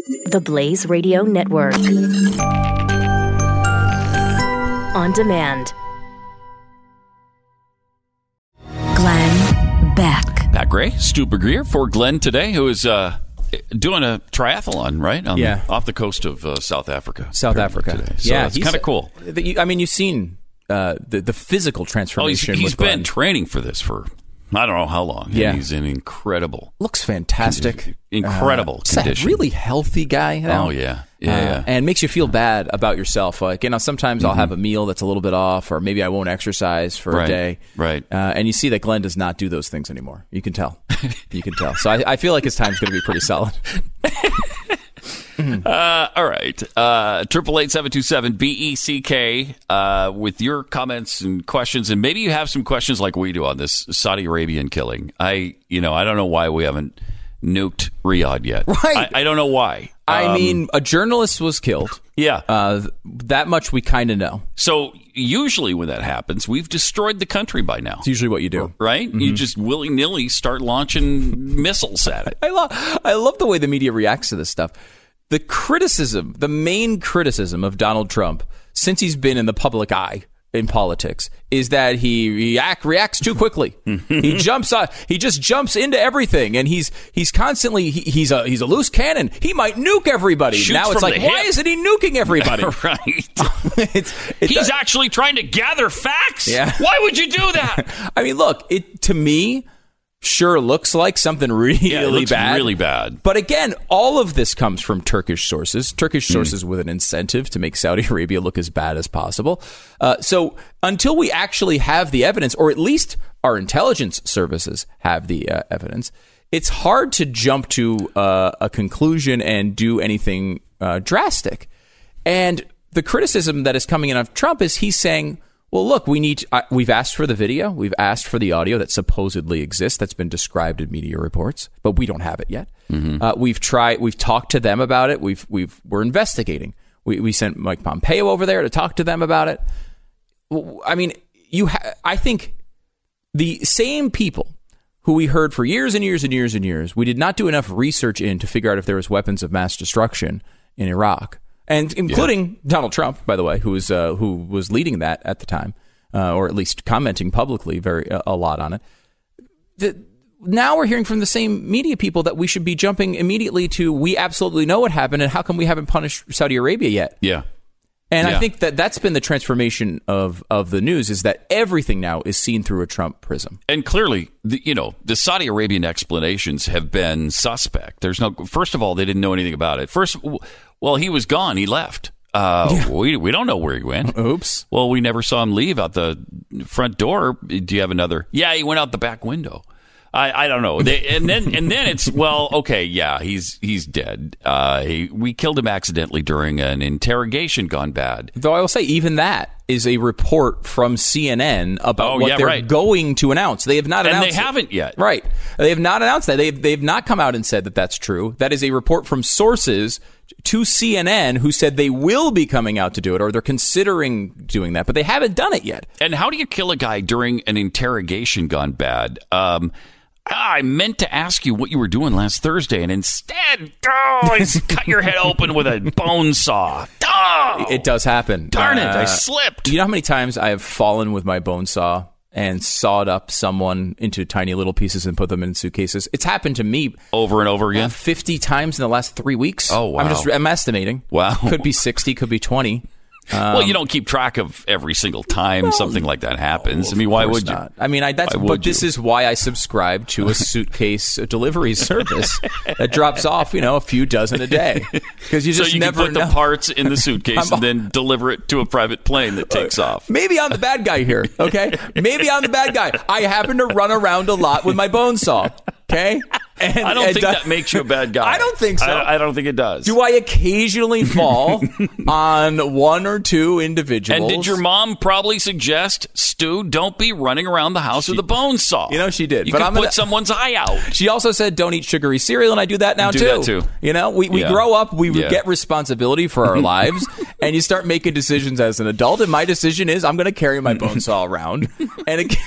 The Blaze Radio Network. On demand. Glenn Beck. Pat Gray, Stu Begrier for Glenn today, who is doing a triathlon, right? Off the coast of South Africa. Today. So that's kind of cool. I mean, you've seen the physical transformation. He's with Glenn. been training for this for I don't know how long. Yeah. And he's in incredible. Looks fantastic. Incredible condition. A really healthy guy. You know? Oh, yeah. Yeah. And makes you feel bad about yourself. Like, sometimes I'll have a meal that's a little bit off, or maybe I won't exercise for a day. Right. And you see that Glenn does not do those things anymore. You can tell. So I feel like his time's going to be pretty solid. All right. 888-727-BECK with your comments and questions. And maybe you have some questions like we do on this Saudi Arabian killing. I don't know why we haven't nuked Riyadh yet. Right. I don't know why. I mean, a journalist was killed. Yeah. That much we kind of know. So usually when that happens, we've destroyed the country by now. It's usually what you do. Right? Mm-hmm. You just willy-nilly start launching missiles at it. I love the way the media reacts to this stuff. The main criticism of Donald Trump since he's been in the public eye in politics is that he reacts too quickly. He just jumps into everything, and he's constantly he's a loose cannon. He might nuke everybody. Shoots now it's like, why isn't he nuking everybody? Right. He's actually trying to gather facts. Yeah. Why would you do that? I mean, look, it to me sure looks like something really bad. Really bad. But again, all of this comes from Turkish sources with an incentive to make Saudi Arabia look as bad as possible. So until we actually have the evidence, or at least our intelligence services have the evidence, it's hard to jump to a conclusion and do anything drastic. And the criticism that is coming in of Trump is he's saying, well, look, we've asked for the video. We've asked for the audio that supposedly exists, that's been described in media reports, but we don't have it yet. Mm-hmm. We've talked to them about it. We're investigating. We sent Mike Pompeo over there to talk to them about it. I mean, I think the same people who we heard for years and years and years and years, we did not do enough research in to figure out if there was weapons of mass destruction in Iraq. And including Donald Trump, by the way, who was leading that at the time, or at least commenting publicly a lot on it. Now we're hearing from the same media people that we should be jumping immediately to, we absolutely know what happened, and how come we haven't punished Saudi Arabia yet? Yeah. And I think that's been the transformation of the news, is that everything now is seen through a Trump prism. And clearly, the Saudi Arabian explanations have been suspect. First of all, they didn't know anything about it. Well, he was gone. He left. We don't know where he went. Oops. Well, we never saw him leave out the front door. Do you have another? Yeah, he went out the back window. I don't know. And then it's, well, okay, yeah, he's dead. We killed him accidentally during an interrogation gone bad. Though I will say, even that is a report from CNN about what they're going to announce. They have not announced it. And they haven't yet. Right. They have not announced that. They've not come out and said that that's true. That is a report from sources to CNN who said they will be coming out to do it, or they're considering doing that, but they haven't done it yet. And how do you kill a guy during an interrogation gone bad? I meant to ask you what you were doing last Thursday, and instead, cut your head open with a bone saw. Oh, it does happen. Darn it, I slipped. You know how many times I have fallen with my bone saw and sawed up someone into tiny little pieces and put them in suitcases? It's happened to me over and over again. 50 times in the last 3 weeks. Oh, wow. I'm estimating. Wow. Could be 60, could be 20. Well, you don't keep track of every single time something like that happens. I mean, why would you? Not. I mean, this is why I subscribe to a suitcase delivery service that drops off, a few dozen a day. Because you just never can put the parts in the suitcase and then deliver it to a private plane that takes off. Maybe I'm the bad guy here, okay? Maybe I'm the bad guy. I happen to run around a lot with my bone saw, okay? I don't think that makes you a bad guy. I don't think so. I don't think it does. Do I occasionally fall on one or two individuals? And did your mom probably suggest, Stu, don't be running around the house with a bone saw? She did. You could put someone's eye out. She also said, don't eat sugary cereal, and I do that now, too. Do that, too. We grow up, we get responsibility for our lives, and you start making decisions as an adult, and my decision is I'm going to carry my bone saw around.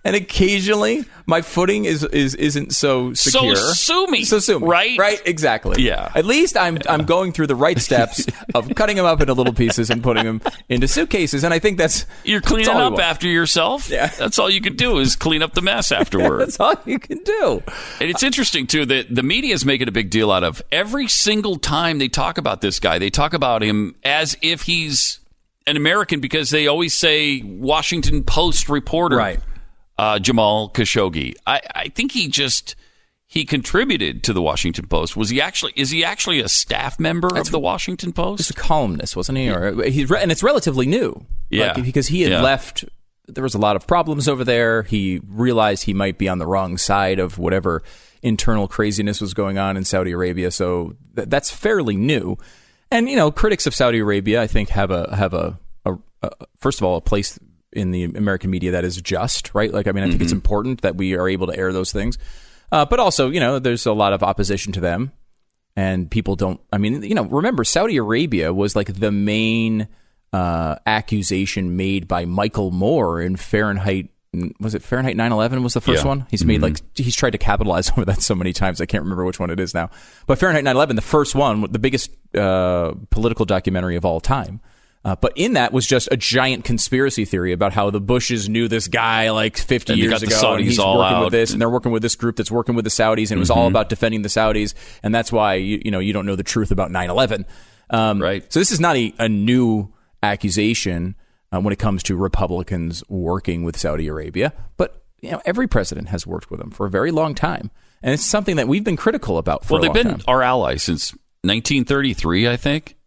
And occasionally, my footing isn't so secure. So sue me. Right? Right, exactly. Yeah. At least I'm going through the right steps of cutting them up into little pieces and putting them into suitcases. And I think you're cleaning up after yourself. Yeah. That's all you can do is clean up the mess afterward. That's all you can do. And it's interesting, too, that the media is making a big deal out of every single time they talk about this guy. They talk about him as if he's an American because they always say Washington Post reporter, right. Jamal Khashoggi. I think he contributed to the Washington Post. Is he actually a staff member of the Washington Post? He's a columnist, wasn't he? And it's relatively new. Yeah. Because he had left. There was a lot of problems over there. He realized he might be on the wrong side of whatever internal craziness was going on in Saudi Arabia. So that's fairly new. And, critics of Saudi Arabia, I think, have a first of all, a place in the American media that is just, right? I think it's important that we are able to air those things. But also, there's a lot of opposition to them. And people don't, remember, Saudi Arabia was like the main accusation made by Michael Moore in Fahrenheit. Was it Fahrenheit 9/11 was the first one? He's made he's tried to capitalize over that so many times. I can't remember which one it is now. But Fahrenheit 9/11, the first one, the biggest political documentary of all time. But in that was just a giant conspiracy theory about how the Bushes knew this guy like 50 years ago. And he's working with this, and they're working with this group that's working with the Saudis, and it was all about defending the Saudis. And that's why you don't know the truth about 9/11. Right. So this is not a new accusation when it comes to Republicans working with Saudi Arabia. But every president has worked with them for a very long time. And it's something that we've been critical about for a long time. Well, they've been our allies since 1933, I think.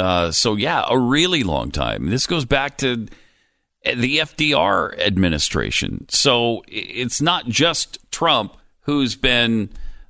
A really long time. This goes back to the FDR administration. So it's not just Trump who's been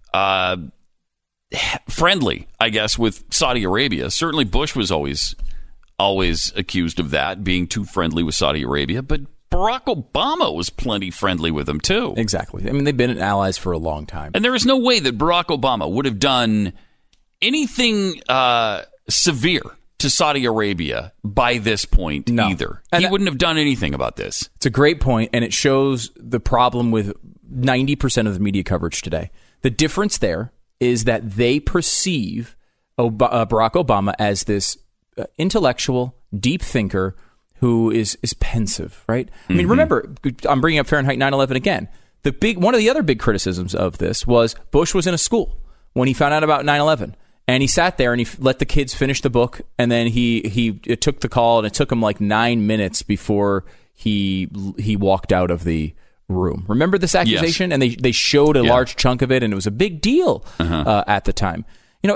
friendly, I guess, with Saudi Arabia. Certainly Bush was always accused of that, being too friendly with Saudi Arabia. But Barack Obama was plenty friendly with them, too. Exactly. They've been allies for a long time. And there is no way that Barack Obama would have done anything severe to Saudi Arabia by this point either. He wouldn't have done anything about this. It's a great point, and it shows the problem with 90% of the media coverage today. The difference there is that they perceive Barack Obama as this intellectual, deep thinker who is pensive, right? Remember, I'm bringing up Fahrenheit 9/11 again. One of the other big criticisms of this was Bush was in a school when he found out about 9/11. And he sat there and he let the kids finish the book, and then he took the call, and it took him like 9 minutes before he walked out of the room. Remember this accusation? Yes. And they showed a large chunk of it, and it was a big deal at the time.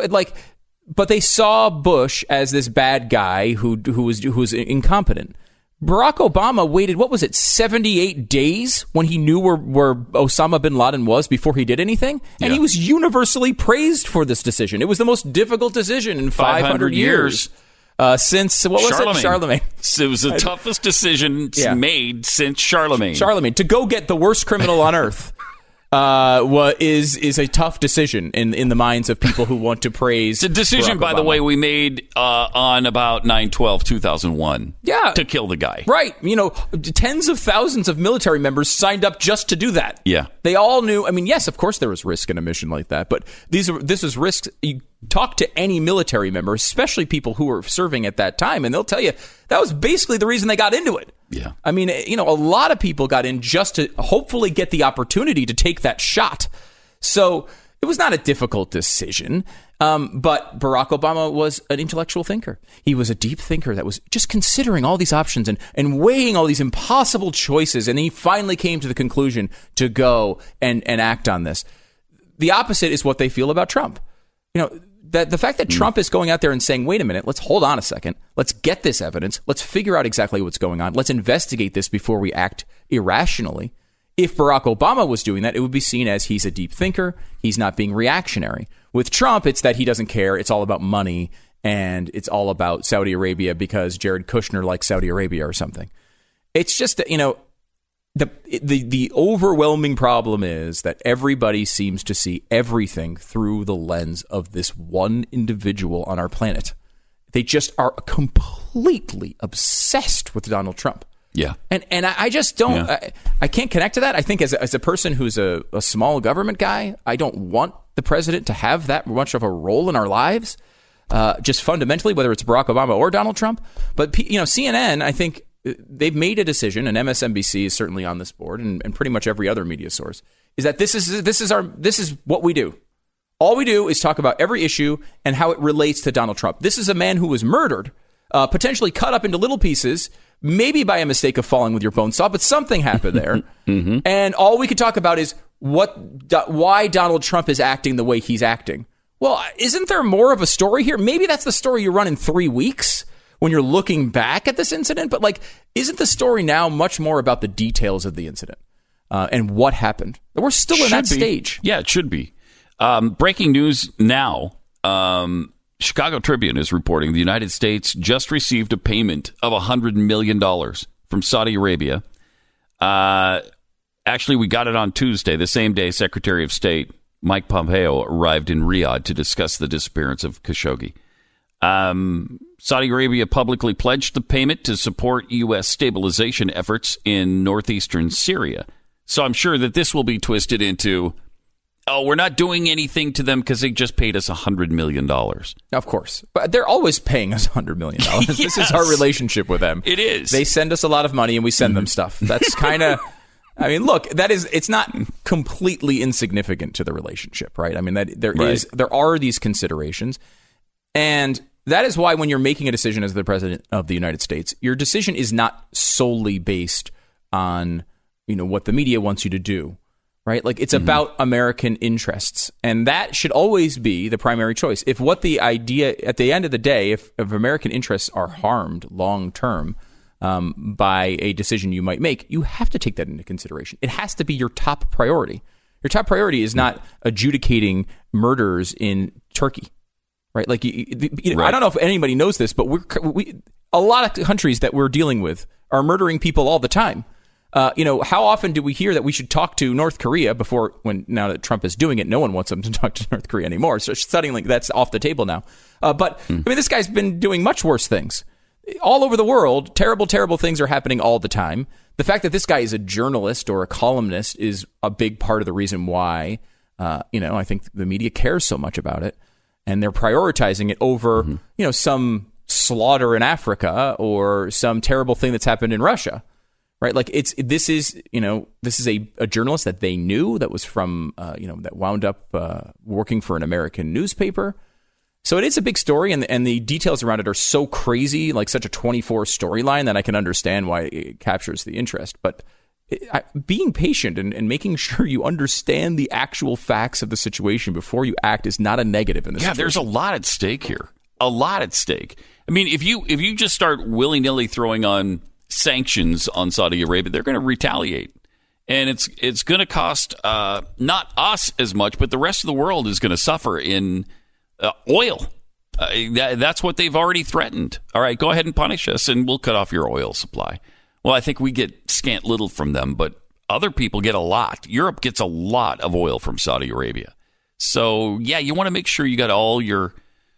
But they saw Bush as this bad guy who was incompetent. Barack Obama waited, 78 days when he knew where Osama bin Laden was before he did anything? And he was universally praised for this decision. It was the most difficult decision in 500 years. Since, Charlemagne. It was the toughest decision made since Charlemagne. To go get the worst criminal on earth. Is a tough decision in the minds of people who want to praise. It's a decision, by the way, we made on about 9/12/2001. Yeah, to kill the guy. Right. Tens of thousands of military members signed up just to do that. Yeah, they all knew. Yes, of course there was risk in a mission like that, but this is risks. You talk to any military member, especially people who were serving at that time, and they'll tell you that was basically the reason they got into it. Yeah. A lot of people got in just to hopefully get the opportunity to take that shot. So it was not a difficult decision. But Barack Obama was an intellectual thinker. He was a deep thinker that was just considering all these options and weighing all these impossible choices. And he finally came to the conclusion to go and act on this. The opposite is what they feel about Trump. That the fact that Trump is going out there and saying, wait a minute, let's hold on a second. Let's get this evidence. Let's figure out exactly what's going on. Let's investigate this before we act irrationally. If Barack Obama was doing that, it would be seen as he's a deep thinker. He's not being reactionary. With Trump, it's that he doesn't care. It's all about money, and it's all about Saudi Arabia because Jared Kushner likes Saudi Arabia or something. It's just that, the overwhelming problem is that everybody seems to see everything through the lens of this one individual on our planet. They just are completely obsessed with Donald Trump. Yeah. And I just don't, I can't connect to that. I think as a person who's a small government guy, I don't want the president to have that much of a role in our lives, just fundamentally, whether it's Barack Obama or Donald Trump. But, CNN, I think they've made a decision, and MSNBC is certainly on this board, and pretty much every other media source, is that this is what we do. All we do is talk about every issue and how it relates to Donald Trump. This is a man who was murdered, potentially cut up into little pieces, maybe by a mistake of falling with your bone saw, but something happened there. Mm-hmm. And all we could talk about is why Donald Trump is acting the way he's acting. Well, isn't there more of a story here? Maybe that's the story you run in 3 weeks when you're looking back at this incident. But isn't the story now much more about the details of the incident and what happened? We're still in that stage. Yeah, it should be. Breaking news now. Chicago Tribune is reporting the United States just received a payment of $100 million from Saudi Arabia. Actually, we got it on Tuesday, the same day Secretary of State Mike Pompeo arrived in Riyadh to discuss the disappearance of Khashoggi. Saudi Arabia publicly pledged the payment to support U.S. stabilization efforts in northeastern Syria. So I'm sure that this will be twisted into, we're not doing anything to them because they just paid us $100 million. Of course. But they're always paying us $100 million. Yes. This is our relationship with them. It is. They send us a lot of money and we send them stuff. That's kind of... I mean, look, it's not completely insignificant to the relationship, right? I mean, there are these considerations. And that is why when you're making a decision as the president of the United States, your decision is not solely based on, what the media wants you to do, right? It's about American interests. And that should always be the primary choice. If what the idea, at the end of the day, if American interests are harmed long term, by a decision you might make, you have to take that into consideration. It has to be your top priority. Your top priority is not adjudicating murders in Turkey, right? Right. I don't know if anybody knows this, but a lot of countries that we're dealing with are murdering people all the time. How often do we hear that we should talk to North Korea now that Trump is doing it, no one wants them to talk to North Korea anymore. So suddenly that's off the table now. But this guy's been doing much worse things. All over the world, terrible, terrible things are happening all the time. The fact that this guy is a journalist or a columnist is a big part of the reason why, I think the media cares so much about it. And they're prioritizing it over, some slaughter in Africa or some terrible thing that's happened in Russia, right? This is a journalist that they knew that was from, that wound up working for an American newspaper. So it is a big story, and the details around it are so crazy, such a 24 storyline, that I can understand why it captures the interest. But being patient and making sure you understand the actual facts of the situation before you act is not a negative in this situation. There's a lot at stake here. A lot at stake. I mean, if you just start willy-nilly throwing on sanctions on Saudi Arabia, they're going to retaliate. And it's going to cost not us as much, but the rest of the world is going to suffer in... oil. That's what they've already threatened. All right, go ahead and punish us and we'll cut off your oil supply. Well, I think we get scant little from them, but other people get a lot. Europe gets a lot of oil from Saudi Arabia. So, you want to make sure you got all your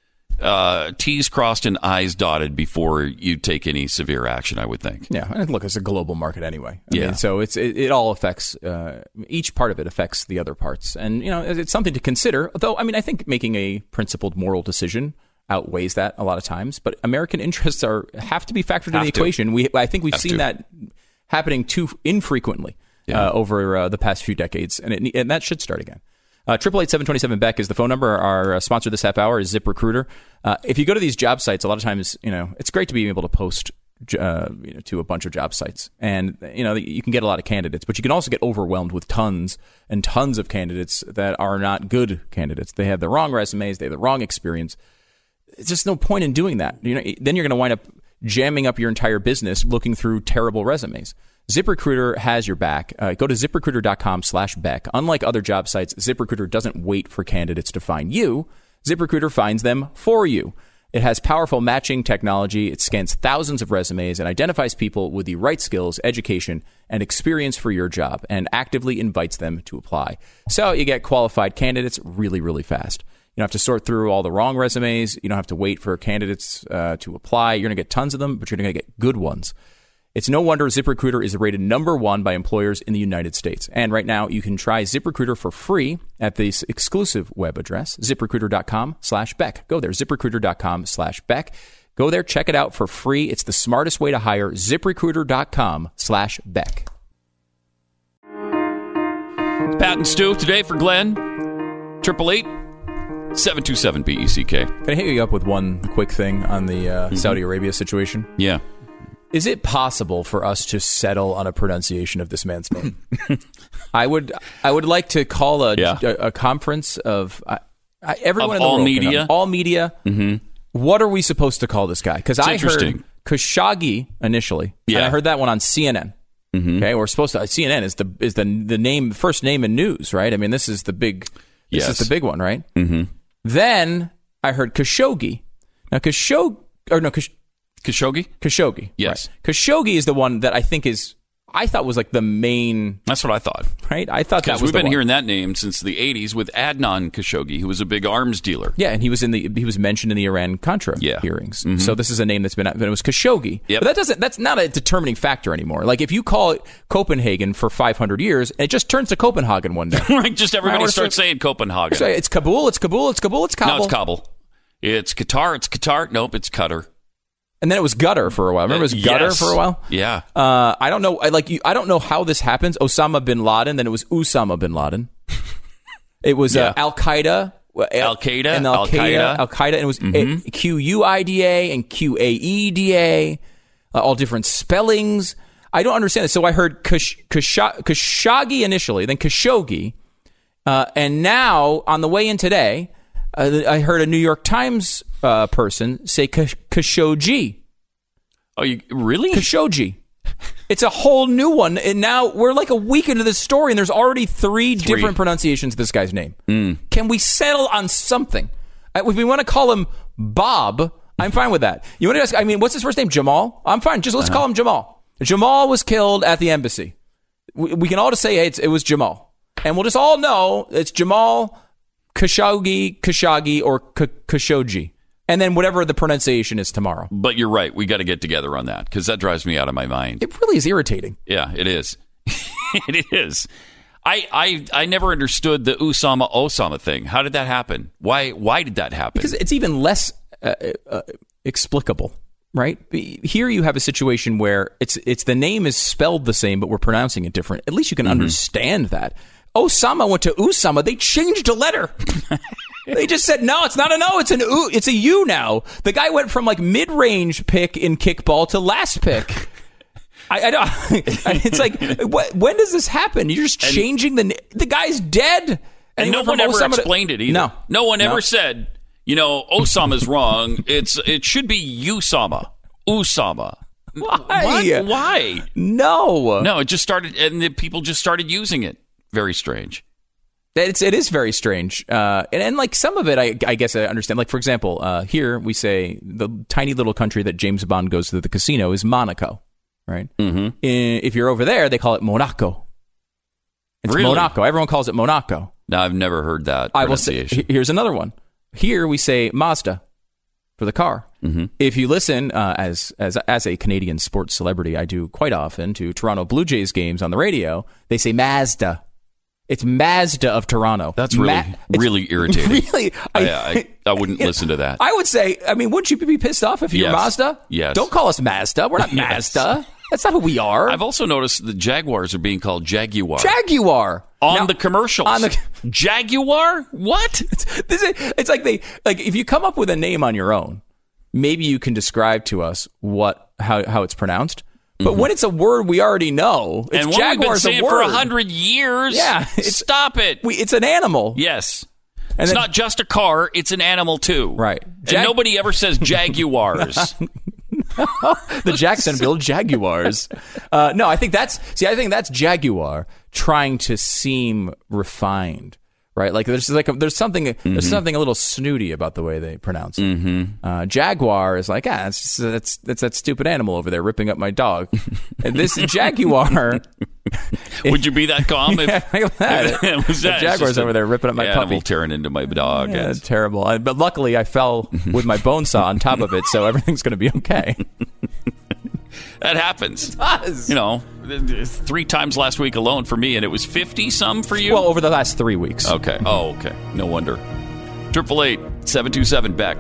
T's crossed and I's dotted before you take any severe action, I would think. Yeah, and look, it's a global market anyway. I mean, so it all affects, each part of it affects the other parts. And, it's something to consider. Though, I think making a principled moral decision outweighs that a lot of times. But American interests have to be factored in the equation. I think we've seen that happening too infrequently over the past few decades. And that should start again. 888-727-BECK is the phone number. Our sponsor this half hour is ZipRecruiter. If you go to these job sites, a lot of times, it's great to be able to post to a bunch of job sites. And, you can get a lot of candidates, but you can also get overwhelmed with tons and tons of candidates that are not good candidates. They have the wrong resumes. They have the wrong experience. It's just no point in doing that. Then you're going to wind up jamming up your entire business looking through terrible resumes. ZipRecruiter has your back. Go to ZipRecruiter.com/Beck. Unlike other job sites, ZipRecruiter doesn't wait for candidates to find you. ZipRecruiter finds them for you. It has powerful matching technology. It scans thousands of resumes and identifies people with the right skills, education, and experience for your job and actively invites them to apply. So you get qualified candidates really, really fast. You don't have to sort through all the wrong resumes. You don't have to wait for candidates to apply. You're going to get tons of them, but you're going to get good ones. It's no wonder ZipRecruiter is rated number 1 by employers in the United States. And right now, you can try ZipRecruiter for free at this exclusive web address, ZipRecruiter.com/Beck. Go there, ZipRecruiter.com/Beck. Go there, check it out for free. It's the smartest way to hire, ZipRecruiter.com/Beck. Pat and Stu today for Glenn. 888-727-BECK. Can I hit you up with one quick thing on the Saudi Arabia situation? Yeah. Is it possible for us to settle on a pronunciation of this man's name? I would like to call a conference of everyone in the all world. Media? All media. Mm-hmm. What are we supposed to call this guy? Because I interesting. heard Khashoggi initially. Yeah. And I heard that one on CNN. Mm-hmm. Okay, we're supposed to. CNN is the name, first name in news, right? I mean, this is the big. This is the big one, right? Mm-hmm. Then I heard Khashoggi. Now Khashoggi. Khashoggi. Yes. Right. Khashoggi is the one that I thought was like the main. That's what I thought. Right? I thought that was we've the been one. hearing that name since the 80s with Adnan Khashoggi, who was a big arms dealer. Yeah, and he was mentioned in the Iran-Contra hearings. Mm-hmm. So this is a name that's been out, but it was Khashoggi. Yep. But that's not a determining factor anymore. Like if you call it Copenhagen for 500 years, it just turns to Copenhagen one day. Right, just everybody starts saying Copenhagen. It's Kabul, it's Kabul, it's Kabul, it's Kabul. No, it's Kabul. It's Qatar. Nope, it's Qatar. And then it was Qatar for a while. Remember it was Qatar for a while? Yeah. I don't know. I don't know how this happens. Osama bin Laden, then it was Usama bin Laden. It was Al-Qaeda. Al-Qaeda. And Al-Qaeda. And it was Quida and Qaeda. All different spellings. I don't understand it. So I heard Khashoggi initially, then Khashoggi. And now, on the way in today, I heard a New York Times person say Khashoggi. Oh, you really? Khashoggi. It's a whole new one. And now we're like a week into this story, and there's already three different pronunciations of this guy's name. Can we settle on something? If we want to call him Bob, I'm fine with that. You want to ask, what's his first name? Jamal? I'm fine. Just let's call him Jamal. Jamal was killed at the embassy. We can all just say, hey, it was Jamal. And we'll just all know it's Jamal Khashoggi, or Khashoggi. And then whatever the pronunciation is tomorrow. But you're right. We got to get together on that because that drives me out of my mind. It really is irritating. Yeah, it is. It is. I never understood the Osama thing. How did that happen? Why did that happen? Because it's even less explicable, right? Here you have a situation where it's the name is spelled the same, but we're pronouncing it different. At least you can understand that. Osama went to Usama. They changed a letter. They just said, no, it's not an O, it's an U. It's a U now. The guy went from like mid-range pick in kickball to last pick. I don't. It's like, when does this happen? You're just changing the guy's dead. And no one ever explained it either. No one ever said, Osama's wrong. It should be Usama. Usama. Why? What? Why? No, it just started, and the people just started using it. Very strange. It is very strange. And like some of it, I guess I understand. Like, for example, here we say the tiny little country that James Bond goes to the casino is Monaco, right? Mm-hmm. If you're over there, they call it Monaco. It's really? Monaco. Everyone calls it Monaco. No, I've never heard that pronunciation. I will say, here's another one. Here we say Mazda for the car. Mm-hmm. If you listen, as a Canadian sports celebrity, I do quite often to Toronto Blue Jays games on the radio, they say Mazda. It's Mazda of Toronto. That's really irritating. Really? I wouldn't listen to that. I would say, wouldn't you be pissed off if you're Mazda? Yes. Don't call us Mazda. We're not Mazda. That's not who we are. I've also noticed the Jaguars are being called Jaguar. Jaguar. On the commercials. Jaguar? What? It's like if you come up with a name on your own, maybe you can describe to us how it's pronounced. But when it's a word we already know, it's and Jaguar's we've been saying a word. For 100 years. Yeah, stop it. It's an animal. Yes. It's not just a car, it's an animal too. Right. And nobody ever says Jaguars. The Jacksonville Jaguars. No, I think that's Jaguar trying to seem refined. Right, like there's something a little snooty about the way they pronounce it. Mm-hmm. Jaguar is like that's that stupid animal over there ripping up my dog. And this Jaguar. Would you be that calm if it was that? The Jaguar's over there ripping up my puppy, tearing into my dog? Yeah, terrible. But luckily, I fell with my bone saw on top of it, so everything's going to be okay. That happens. It does. 3 times last week alone for me, and it was 50-some for you? Well, over the last 3 weeks. Okay. Oh, okay. No wonder. 888-727-BECK.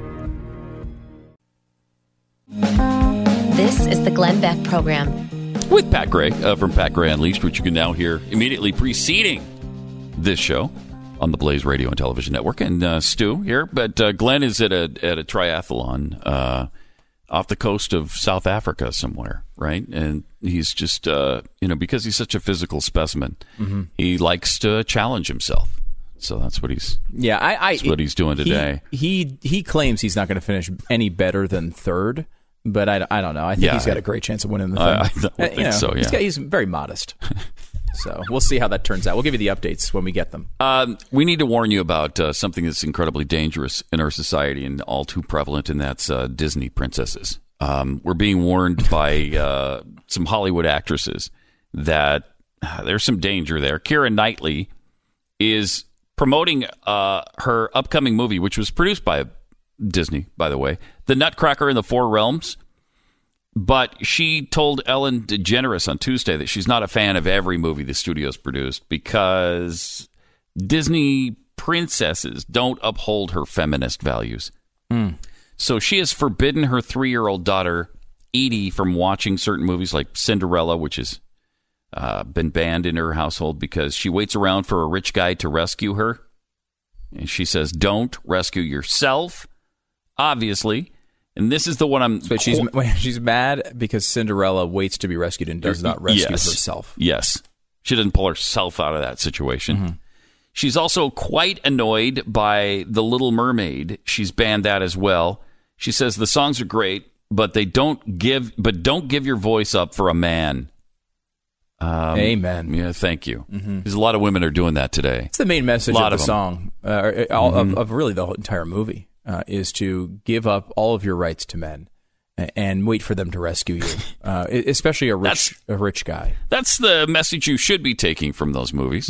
This is the Glenn Beck Program. With Pat Gray from Pat Gray Unleashed, which you can now hear immediately preceding this show on the Blaze Radio and Television Network. And Stu here. But Glenn is at a triathlon off the coast of South Africa somewhere, right? And he's just, because he's such a physical specimen, he likes to challenge himself. So that's what he's what he's doing today. He claims he's not going to finish any better than third, but I don't know. I think he's got a great chance of winning the thing. I think so, yeah. He's very modest. So we'll see how that turns out. We'll give you the updates when we get them. We need to warn you about something that's incredibly dangerous in our society and all too prevalent, and that's Disney princesses. We're being warned by some Hollywood actresses that there's some danger there. Keira Knightley is promoting her upcoming movie, which was produced by Disney, by the way, The Nutcracker in the Four Realms. But she told Ellen DeGeneres on Tuesday that she's not a fan of every movie the studio's produced because Disney princesses don't uphold her feminist values. So she has forbidden her 3-year-old daughter, Edie, from watching certain movies like Cinderella, which has been banned in her household because she waits around for a rich guy to rescue her. And she says, don't rescue yourself, obviously. And this is the one I'm... But she's mad because Cinderella waits to be rescued and does not rescue herself. Yes. She doesn't pull herself out of that situation. She's also quite annoyed by The Little Mermaid. She's banned that as well. She says the songs are great, but don't give your voice up for a man. Amen. Yeah, thank you. Because a lot of women are doing that today. It's the main message of the song, of really the whole entire movie. Is to give up all of your rights to men and wait for them to rescue you, especially a rich guy. That's the message you should be taking from those movies.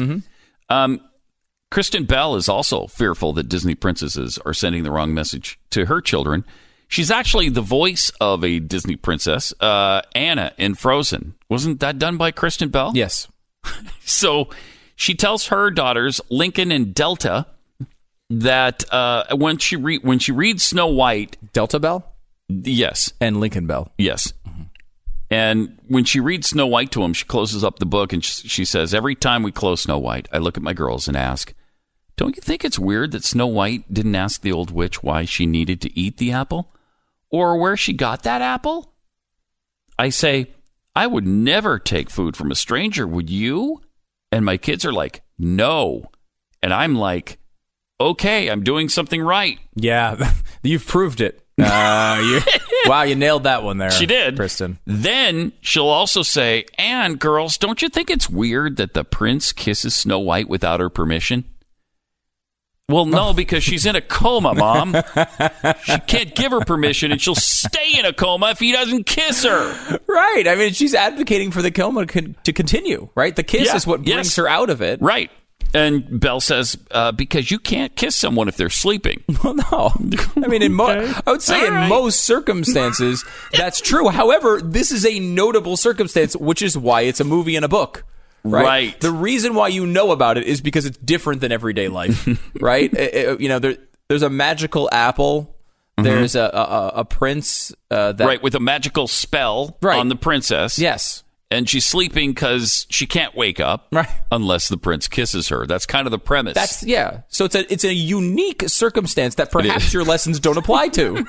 Kristen Bell is also fearful that Disney princesses are sending the wrong message to her children. She's actually the voice of a Disney princess, Anna in Frozen. Wasn't that done by Kristen Bell? Yes. So she tells her daughters, Lincoln and Delta, that when she reads Snow White... Delta Bell? Yes. And Lincoln Bell? Yes. And when she reads Snow White to him, she closes up the book and she says, every time we close Snow White, I look at my girls and ask, don't you think it's weird that Snow White didn't ask the old witch why she needed to eat the apple? Or where she got that apple? I say, I would never take food from a stranger, would you? And my kids are like, no. And I'm like... okay, I'm doing something right. Yeah, you've proved it. Wow, you nailed that one there. She did. Kristen. Then she'll also say, and girls, don't you think it's weird that the prince kisses Snow White without her permission? Well, no, because she's in a coma, Mom. She can't give her permission, and she'll stay in a coma if he doesn't kiss her. Right. I mean, she's advocating for the coma to continue, right? The kiss is what brings her out of it. Right. And Belle says, because you can't kiss someone if they're sleeping. Well, no. I mean, I would say most circumstances, that's true. However, this is a notable circumstance, which is why it's a movie and a book. Right? The reason why you know about it is because it's different than everyday life, right? There's a magical apple. There's a prince. Right, with a magical spell on the princess. Yes. And she's sleeping because she can't wake up unless the prince kisses her. That's kind of the premise. So it's a unique circumstance that perhaps your lessons don't apply to.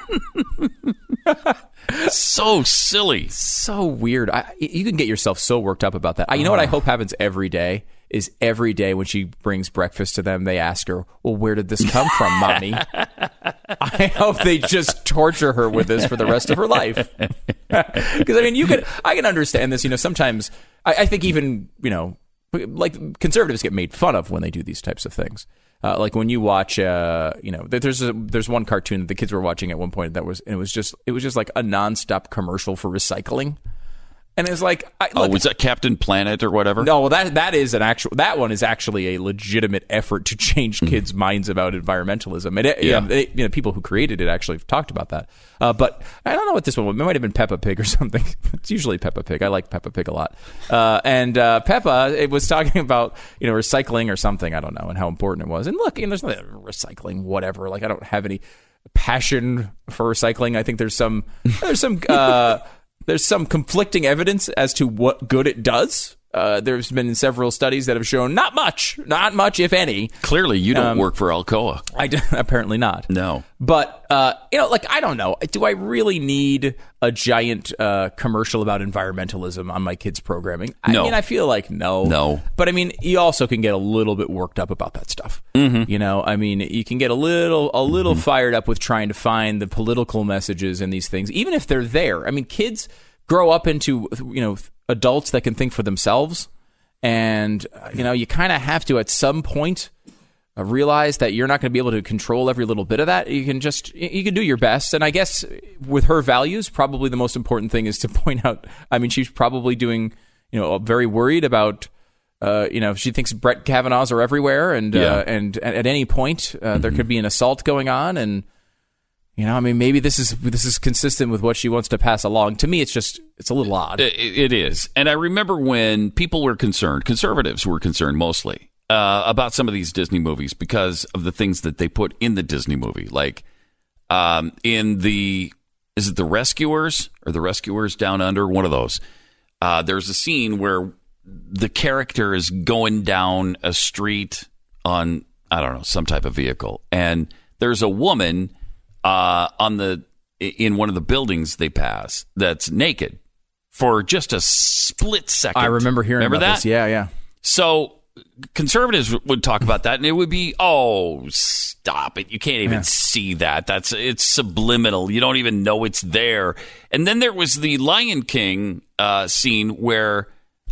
So silly. So weird. You can get yourself so worked up about that. You know what I hope happens every day? Is every day when she brings breakfast to them, they ask her, well, where did this come from, Mommy? I hope they just torture her with this for the rest of her life. Because, I mean, I can understand this. Sometimes I think even, like conservatives get made fun of when they do these types of things. Like when you watch, there's one cartoon that the kids were watching at one point it was just like a nonstop commercial for recycling. And it's like, was that Captain Planet or whatever? No, well, that one is actually a legitimate effort to change kids' minds about environmentalism. And people who created it actually talked about that. But I don't know what this one was. It might have been Peppa Pig or something. It's usually Peppa Pig. I like Peppa Pig a lot. And Peppa, it was talking about recycling or something. I don't know, and how important it was. And look, there's nothing recycling, whatever. Like, I don't have any passion for recycling. I think there's some conflicting evidence as to what good it does. There's been several studies that have shown not much, if any. Clearly, you don't work for Alcoa. Apparently not. No. But, I don't know. Do I really need a giant commercial about environmentalism on my kids' programming? No. I mean, I feel like no. No. But, I mean, you also can get a little bit worked up about that stuff. Mm-hmm. I mean, you can get a little fired up with trying to find the political messages in these things, even if they're there. I mean, kids grow up into, adults that can think for themselves. And, you kind of have to, at some point, realize that you're not going to be able to control every little bit of that. You can do your best. And I guess with her values, probably the most important thing is to point out, I mean, she's probably doing, very worried about, she thinks Brett Kavanaughs are everywhere. And at any point, there could be an assault going on. And, I mean, maybe this is consistent with what she wants to pass along. To me, it's a little odd. It is. And I remember when people were concerned, conservatives were concerned mostly, about some of these Disney movies because of the things that they put in the Disney movie. Like is it The Rescuers or The Rescuers Down Under? One of those. There's a scene where the character is going down a street on, I don't know, some type of vehicle. And there's a woman in one of the buildings they pass that's naked for just a split second. I remember hearing about that. This. Yeah. So conservatives would talk about that, and it would be, oh, stop it! You can't even see that. It's subliminal. You don't even know it's there. And then there was the Lion King scene where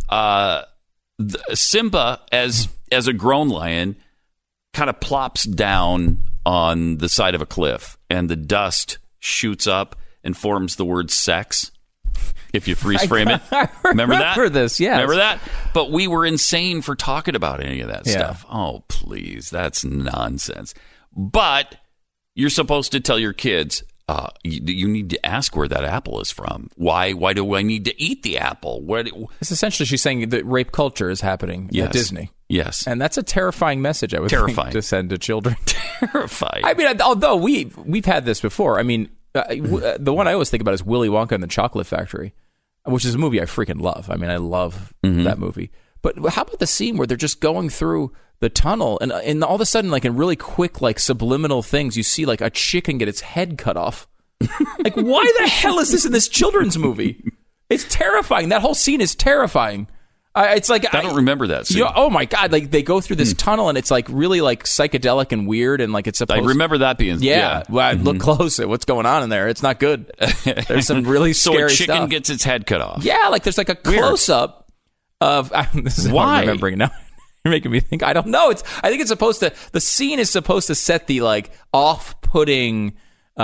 Simba, as a grown lion, kind of plops down on the side of a cliff, and the dust shoots up and forms the word sex. If you freeze frame it. Remember that? This, yes. Remember that? But we were insane for talking about any of that stuff. Oh, please. That's nonsense. But you're supposed to tell your kids, you need to ask where that apple is from. Why do I need to eat the apple? It's essentially, she's saying that rape culture is happening at Disney. Yes. And that's a terrifying message, I would think, to send to children. Terrifying. I mean, although we've had this before. I mean, the one I always think about is Willy Wonka and the Chocolate Factory, which is a movie I freaking love. I mean, I love that movie. But how about the scene where they're just going through the tunnel and all of a sudden, like in really quick, like subliminal things, you see like a chicken get its head cut off. Like, why the hell is this in this children's movie? It's terrifying. That whole scene is terrifying. It's like I don't remember that scene. Oh my god! Like they go through this tunnel and it's like really like psychedelic and weird and like it's supposed. I remember that being Well, look close at what's going on in there. It's not good. There's some really scary stuff. So a chicken stuff. Gets its head cut off. Yeah, like there's like a close up of. This is why? I'm remembering now. You're making me think. I don't know. I think it's supposed to. The scene is supposed to set the like off-putting.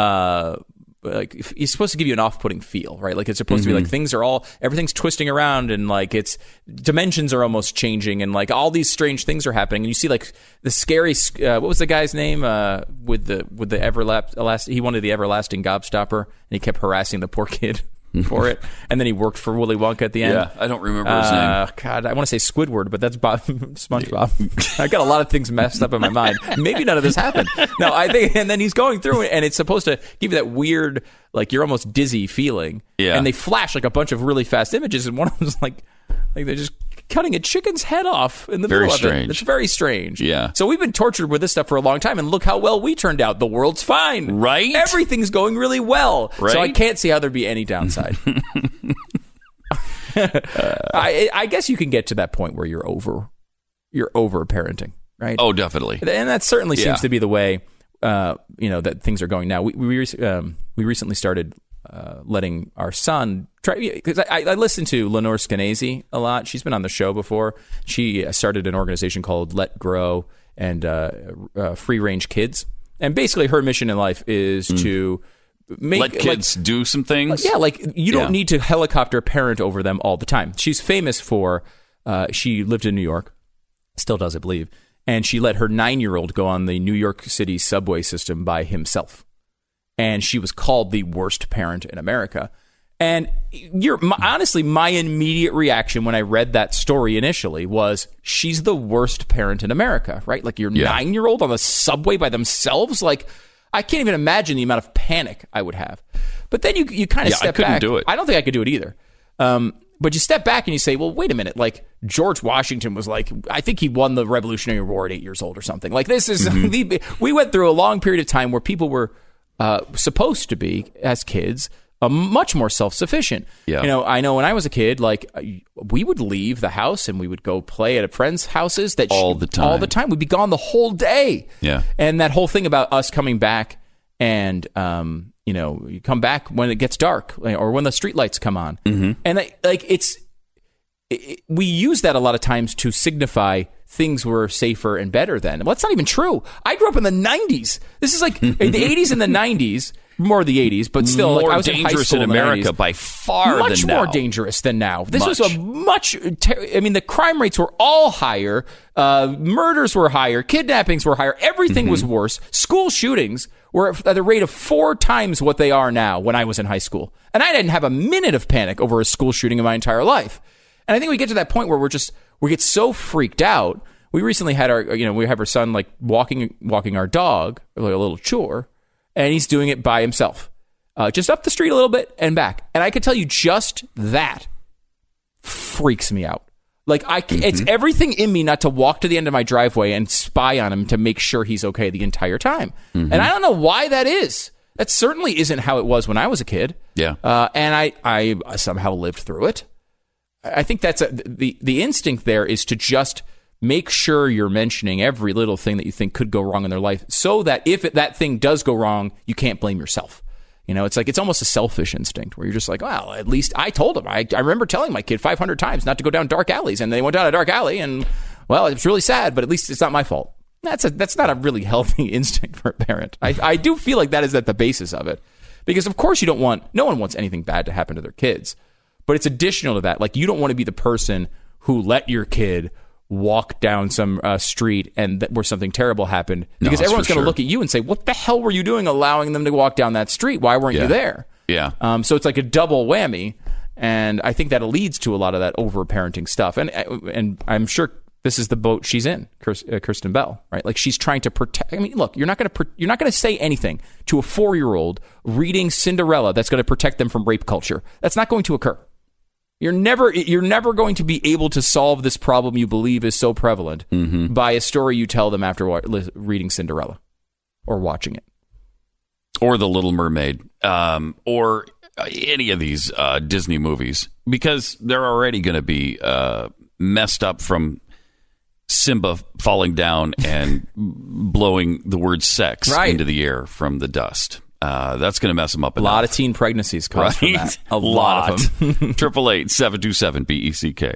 Like it's supposed to give you an off-putting feel, right? Like it's supposed to be like everything's twisting around and like it's dimensions are almost changing and like all these strange things are happening. And you see like the scary, what was the guy's name with the everlasting? He wanted the everlasting gobstopper and he kept harassing the poor kid for it. And then he worked for Willy Wonka at the end. Yeah, I don't remember his name. God, I want to say Squidward, but that's SpongeBob. I got a lot of things messed up in my mind. Maybe none of this happened. No, I think, and then he's going through it, and it's supposed to give you that weird, like you're almost dizzy feeling. Yeah. And they flash like a bunch of really fast images, and one of them's like they're just cutting a chicken's head off in the middle of it. It's very strange. Yeah. So we've been tortured with this stuff for a long time, and look how well we turned out. The world's fine. Right? Everything's going really well. Right? So I can't see how there'd be any downside. I guess you can get to that point where you're over parenting, right? Oh, definitely. And that certainly seems to be the way, that things are going now. We recently started letting our son try, because I listen to Lenore Skenazy a lot. She's been on the show before. She started an organization called Let Grow and Free Range Kids. And basically her mission in life is to let kids do some things. Yeah, like you don't need to helicopter parent over them all the time. She's famous for, she lived in New York, still does, I believe, and she let her 9-year-old go on the New York City subway system by himself. And she was called the worst parent in America. And honestly, my immediate reaction when I read that story initially was, she's the worst parent in America, right? Like your 9-year-old on the subway by themselves? Like, I can't even imagine the amount of panic I would have. But then you kind of step back. I couldn't do it. I don't think I could do it either. But you step back and you say, well, wait a minute. Like, George Washington was like, I think he won the Revolutionary War at 8 years old or something. Like, this is, we went through a long period of time where people were supposed to be, as kids, much more self-sufficient. Yeah. You know, I know when I was a kid, like, we would leave the house and we would go play at friends' houses. All the time. We'd be gone the whole day. Yeah. And that whole thing about us coming back and, you know, you come back when it gets dark or when the streetlights come on. Mm-hmm. And we use that a lot of times to signify things were safer and better then. Well, that's not even true. I grew up in the 90s. This is like the 80s and the 90s. More the 80s, but still, more like, I was dangerous in high school in America by far much than now. More dangerous than now. This was a I mean, the crime rates were all higher. Murders were higher. Kidnappings were higher. Everything was worse. School shootings were at a rate of 4 times what they are now when I was in high school. And I didn't have a minute of panic over a school shooting in my entire life. And I think we get to that point where we get so freaked out. We recently had we have our son like walking our dog, like a little chore. And he's doing it by himself, just up the street a little bit and back. And I can tell you, just that freaks me out. Like, it's everything in me not to walk to the end of my driveway and spy on him to make sure he's okay the entire time. And I don't know why that is. That certainly isn't how it was when I was a kid. Yeah. And I somehow lived through it. I think that's the instinct there is to just make sure you're mentioning every little thing that you think could go wrong in their life so that if that thing does go wrong, you can't blame yourself. You know, it's like, it's almost a selfish instinct where you're just like, well, at least I told him. I remember telling my kid 500 times not to go down dark alleys, and they went down a dark alley, and, well, it's really sad, but at least it's not my fault. That's not a really healthy instinct for a parent. I do feel like that is at the basis of it. Because, of course, no one wants anything bad to happen to their kids. But it's additional to that. Like, you don't want to be the person who let your kid walk down some street and where something terrible happened, because everyone's going to look at you and say, what the hell were you doing allowing them to walk down that street? Why weren't you there? Yeah. So it's like a double whammy. And I think that leads to a lot of that over-parenting stuff. And I'm sure this is the boat she's in, Kristen Bell, right? Like, she's trying to protect. I mean, look, you're not going to say anything to a 4-year-old reading Cinderella that's going to protect them from rape culture. That's not going to occur. You're never going to be able to solve this problem you believe is so prevalent by a story you tell them after reading Cinderella or watching it. Or The Little Mermaid, or any of these Disney movies, because they're already going to be messed up from Simba falling down and blowing the word sex into the air from the dust. That's going to mess them up. A lot of teen pregnancies caused from that. A lot of them. 888-727-BECK.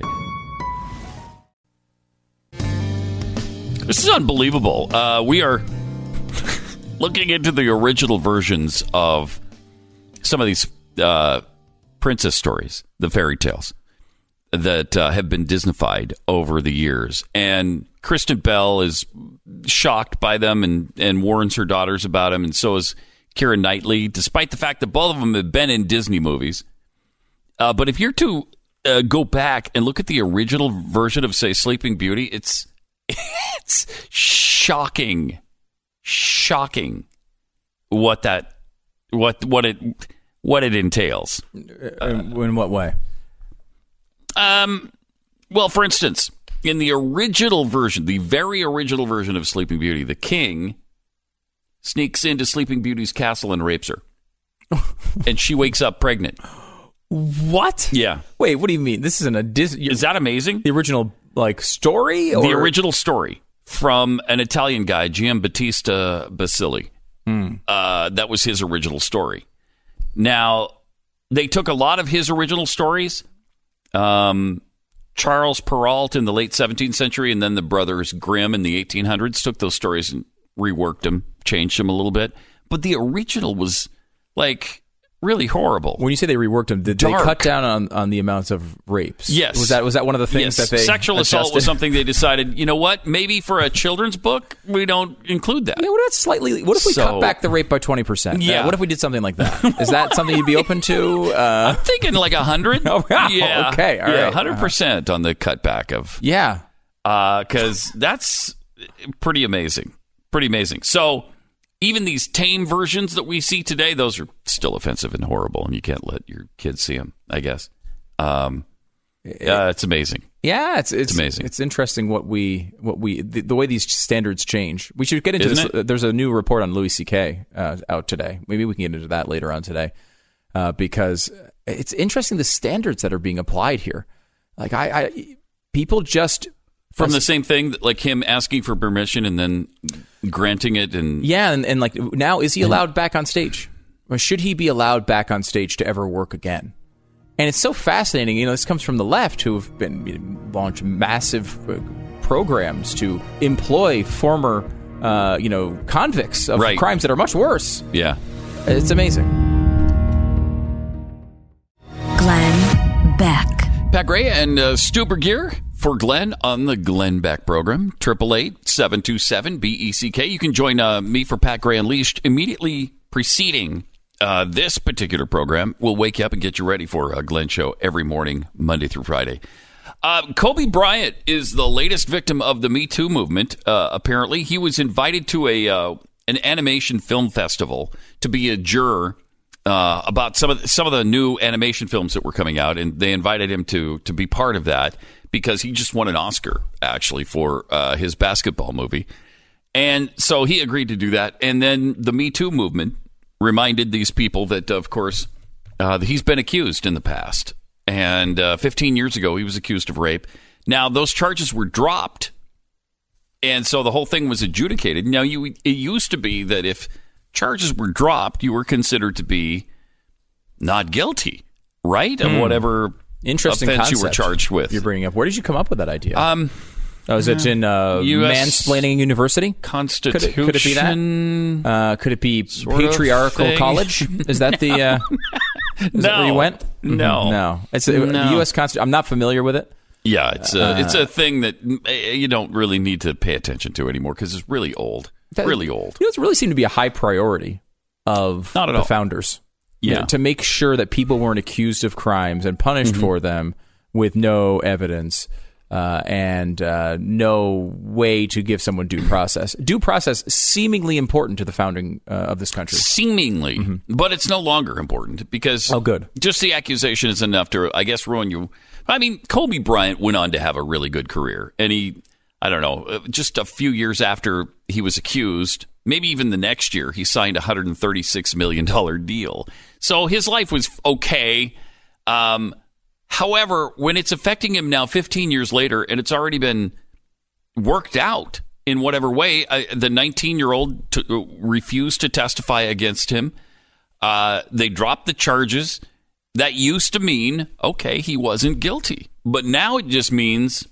This is unbelievable. We are looking into the original versions of some of these princess stories, the fairy tales that have been Disneyfied over the years. And Kristen Bell is shocked by them and warns her daughters about them, and so is Keira Knightley, despite the fact that both of them have been in Disney movies. But if you're to go back and look at the original version of, say, Sleeping Beauty, it's shocking what it entails. In what way? Well, for instance, in the original version, the very original version of Sleeping Beauty, the king sneaks into Sleeping Beauty's castle and rapes her. And she wakes up pregnant. What? Yeah. Wait, what do you mean? This isn't a Disney... Is that amazing? The original, story? Or? The original story from an Italian guy, Giambattista Basili. That was his original story. Now, they took a lot of his original stories. Charles Perrault in the late 17th century, and then the brothers Grimm in the 1800s took those stories and reworked them, changed them a little bit. But the original was like really horrible. When you say they reworked them, did Dark. they cut down on the amounts of rapes? Yes. Was that one of the things that they sexual assault adjusted? was something they decided, you know what, maybe for a children's book, we don't include that. Yeah, what if we cut back the rape by 20%? Yeah. What if we did something like that? Is that something you'd be open to? I'm thinking like 100. Oh, wow. Yeah. Okay. All right. 100% on the cutback of. Yeah. Because that's pretty amazing. Pretty amazing. So even these tame versions that we see today, those are still offensive and horrible, and you can't let your kids see them, I guess. It's amazing. Yeah, it's amazing. It's interesting the way these standards change. We should get into Isn't this. There's a new report on Louis C.K. Out today. Maybe we can get into that later on today, because it's interesting the standards that are being applied here. Like people just from the same thing, like him asking for permission and then granting it, and and like now, is he allowed back on stage, or should he be allowed back on stage to ever work again? And it's so fascinating. This comes from the left, who have been launched massive programs to employ former, convicts of crimes that are much worse. Yeah, it's amazing. Glenn Beck. Pat Gray and Stu Burgier for Glenn on the Glenn Beck program. 888-727-BECK. You can join me for Pat Gray Unleashed immediately preceding this particular program. We'll wake you up and get you ready for a Glenn show every morning, Monday through Friday. Kobe Bryant is the latest victim of the Me Too movement. Apparently, he was invited to an animation film festival to be a juror about some of the new animation films that were coming out, and they invited him to be part of that because he just won an Oscar actually for his basketball movie, and so he agreed to do that. And then the Me Too movement reminded these people that, of course, he's been accused in the past, and 15 years ago he was accused of rape. Now those charges were dropped, and so the whole thing was adjudicated. Now it used to be that if charges were dropped, you were considered to be not guilty, right? Of whatever interesting offense you were concept charged with. You're bringing up. Where did you come up with that idea? Is it in Mansplaining University? Constitution. Could it be that? Could it be Patriarchal College? Is that the? Is that where you went? No. It's the U.S. Constitution. I'm not familiar with it. Yeah, it's a thing that you don't really need to pay attention to anymore because it's really old. Really old. It really seemed to be a high priority of the founders. Yeah. To make sure that people weren't accused of crimes and punished for them with no evidence and no way to give someone due process. Due process seemingly important to the founding of this country. Seemingly, but it's no longer important because just the accusation is enough to, I guess, ruin you. I mean, Kobe Bryant went on to have a really good career, and he, I don't know, just a few years after he was accused, maybe even the next year, he signed a $136 million deal. So his life was okay. However, when it's affecting him now 15 years later, and it's already been worked out in whatever way, the 19-year-old refused to testify against him. They dropped the charges. That used to mean, okay, he wasn't guilty. But now it just means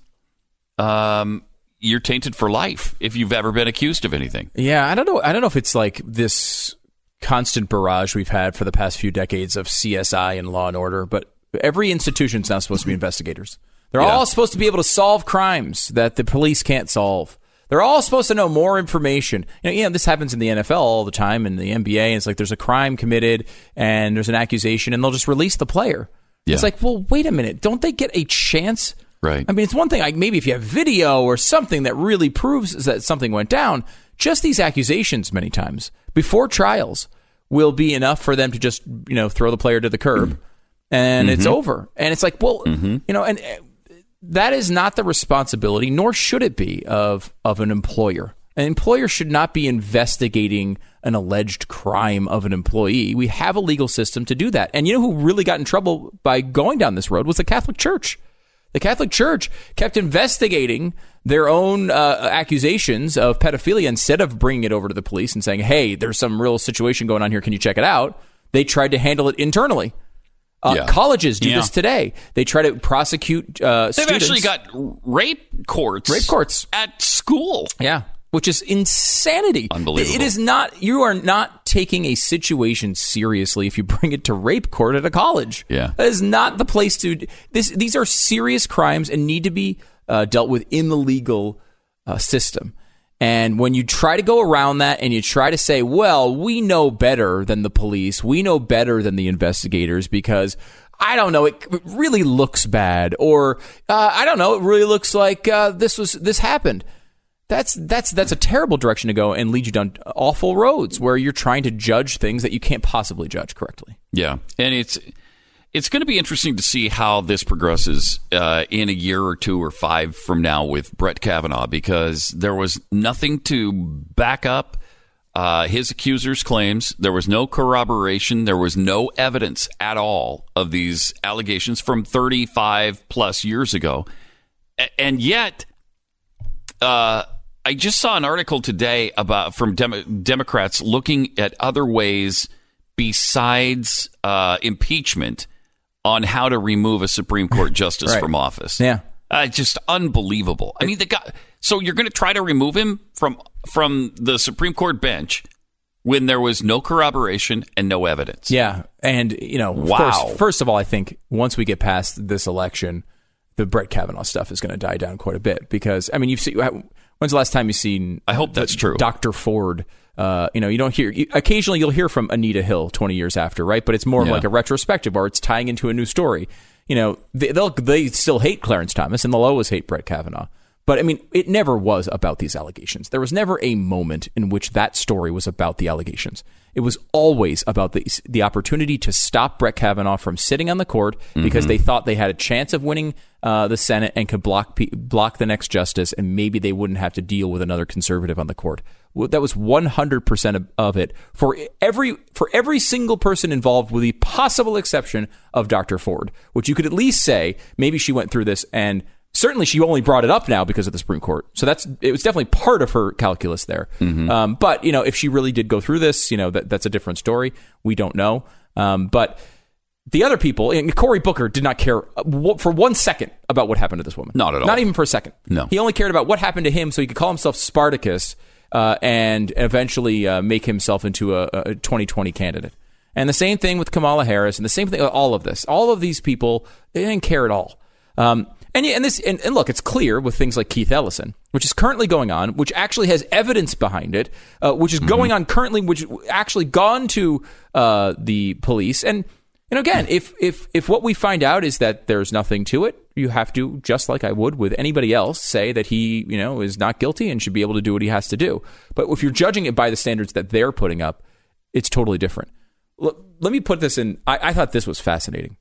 you're tainted for life if you've ever been accused of anything. Yeah, I don't know if it's like this constant barrage we've had for the past few decades of CSI and Law and Order, but every institution's now supposed to be investigators. They're all supposed to be able to solve crimes that the police can't solve. They're all supposed to know more information. This happens in the NFL all the time, in the NBA. And it's like there's a crime committed and there's an accusation, and they'll just release the player. Yeah. It's like, well, wait a minute. Don't they get a chance? Right. I mean, it's one thing, like maybe if you have video or something that really proves that something went down, just these accusations many times before trials will be enough for them to just, throw the player to the curb and it's over. And it's like, well, and that is not the responsibility, nor should it be, of an employer. An employer should not be investigating an alleged crime of an employee. We have a legal system to do that. And you know who really got in trouble by going down this road was the Catholic Church. The Catholic Church kept investigating their own accusations of pedophilia instead of bringing it over to the police and saying, hey, there's some real situation going on here. Can you check it out? They tried to handle it internally. Colleges do this today. They try to prosecute students. They've actually got rape courts at school. Yeah, which is insanity. Unbelievable. It is not. You are not taking a situation seriously if you bring it to rape court at a college. Yeah. That is not the place to... These are serious crimes and need to be dealt with in the legal system. And when you try to go around that and you try to say, well, we know better than the police, we know better than the investigators because, I don't know, it really looks bad, or I don't know, it really looks like this happened. That's a terrible direction to go and lead you down awful roads where you're trying to judge things that you can't possibly judge correctly. Yeah, and it's going to be interesting to see how this progresses in a year or 2 or 5 from now with Brett Kavanaugh, because there was nothing to back up his accusers' claims. There was no corroboration. There was no evidence at all of these allegations from 35 plus years ago. And yet, I just saw an article today from Democrats looking at other ways besides impeachment on how to remove a Supreme Court justice right. from office. Yeah. Just unbelievable. I mean, the guy. So you're going to try to remove him from the Supreme Court bench when there was no corroboration and no evidence. Yeah. And, of course, first of all, I think once we get past this election, the Brett Kavanaugh stuff is going to die down quite a bit because, I mean, you've seen, when's the last time you've seen... I hope that's true. Dr. Ford... you don't hear... occasionally you'll hear from Anita Hill 20 years after, right? But it's more of like a retrospective or it's tying into a new story. They still hate Clarence Thomas and they'll always hate Brett Kavanaugh. But, I mean, it never was about these allegations. There was never a moment in which that story was about the allegations. It was always about the opportunity to stop Brett Kavanaugh from sitting on the court because they thought they had a chance of winning the Senate and could block the next justice, and maybe they wouldn't have to deal with another conservative on the court. That was 100% of it for every single person involved, with the possible exception of Dr. Ford, which you could at least say maybe she went through this, and certainly she only brought it up now because of the Supreme Court. So it was definitely part of her calculus there. But if she really did go through this, that's a different story. We don't know. But the other people, and Cory Booker did not care for 1 second about what happened to this woman. Not at all. Not even for a second. No. He only cared about what happened to him so he could call himself Spartacus and eventually make himself into a 2020 candidate. And the same thing with Kamala Harris, and the same thing with all of this. All of these people, they didn't care at all. And look, it's clear with things like Keith Ellison, which is currently going on, which actually has evidence behind it, which is going on currently, which actually gone to the police. And again, if what we find out is that there's nothing to it, you have to, just like I would with anybody else, say that he is not guilty and should be able to do what he has to do. But if you're judging it by the standards that they're putting up, it's totally different. Let me put this in. I thought this was fascinating.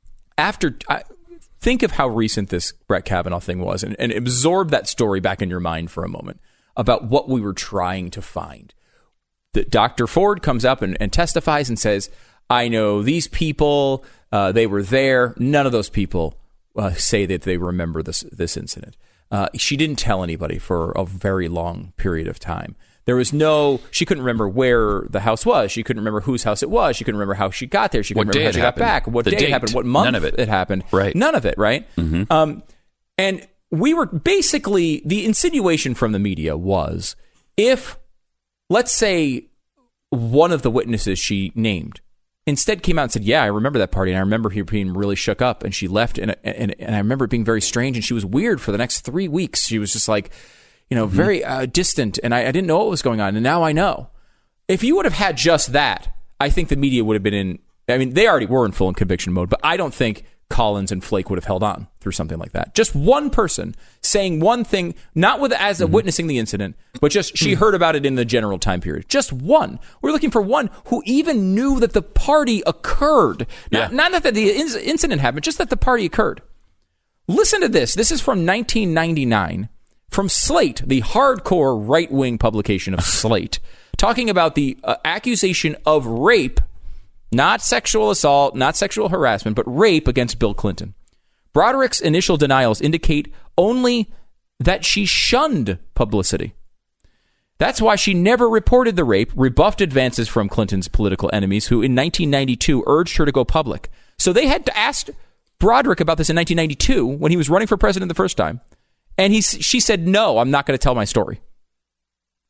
Think of how recent this Brett Kavanaugh thing was and absorb that story back in your mind for a moment about what we were trying to find. That Dr. Ford comes up and testifies and says, I know these people, they were there. None of those people say that they remember this incident. She didn't tell anybody for a very long period of time. She couldn't remember where the house was. She couldn't remember whose house it was. She couldn't remember how she got there. She couldn't remember how she got back, what day it happened, what month it happened. Right. None of it, right? Mm-hmm. And we were basically, the insinuation from the media was, if, let's say, one of the witnesses she named instead came out and said, yeah, I remember that party, and I remember her being really shook up, and she left, and I remember it being very strange, and she was weird for the next 3 weeks. She was just like, very distant, and I didn't know what was going on, and now I know. If you would have had just that, I think the media would have been they already were in full conviction mode, but I don't think Collins and Flake would have held on through something like that. Just one person saying one thing, not as witnessing the incident, but just she heard about it in the general time period. Just one. We're looking for one who even knew that the party occurred. Not that the incident happened, just that the party occurred. Listen to this. This is from 1999. From Slate, the hardcore right-wing publication of Slate, talking about the accusation of rape, not sexual assault, not sexual harassment, but rape against Bill Clinton. Broderick's initial denials indicate only that she shunned publicity. That's why she never reported the rape, rebuffed advances from Clinton's political enemies, who in 1992 urged her to go public. So they had to ask Broderick about this in 1992 when he was running for president the first time. And she said, no, I'm not going to tell my story.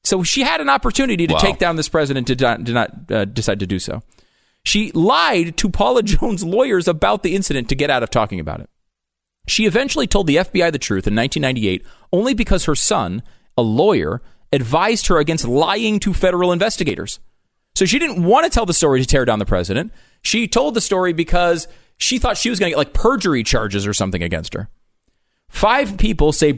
So she had an opportunity to take down this president, did not decide to do so. She lied to Paula Jones' lawyers about the incident to get out of talking about it. She eventually told the FBI the truth in 1998 only because her son, a lawyer, advised her against lying to federal investigators. So she didn't want to tell the story to tear down the president. She told the story because she thought she was going to get like perjury charges or something against her. Five people say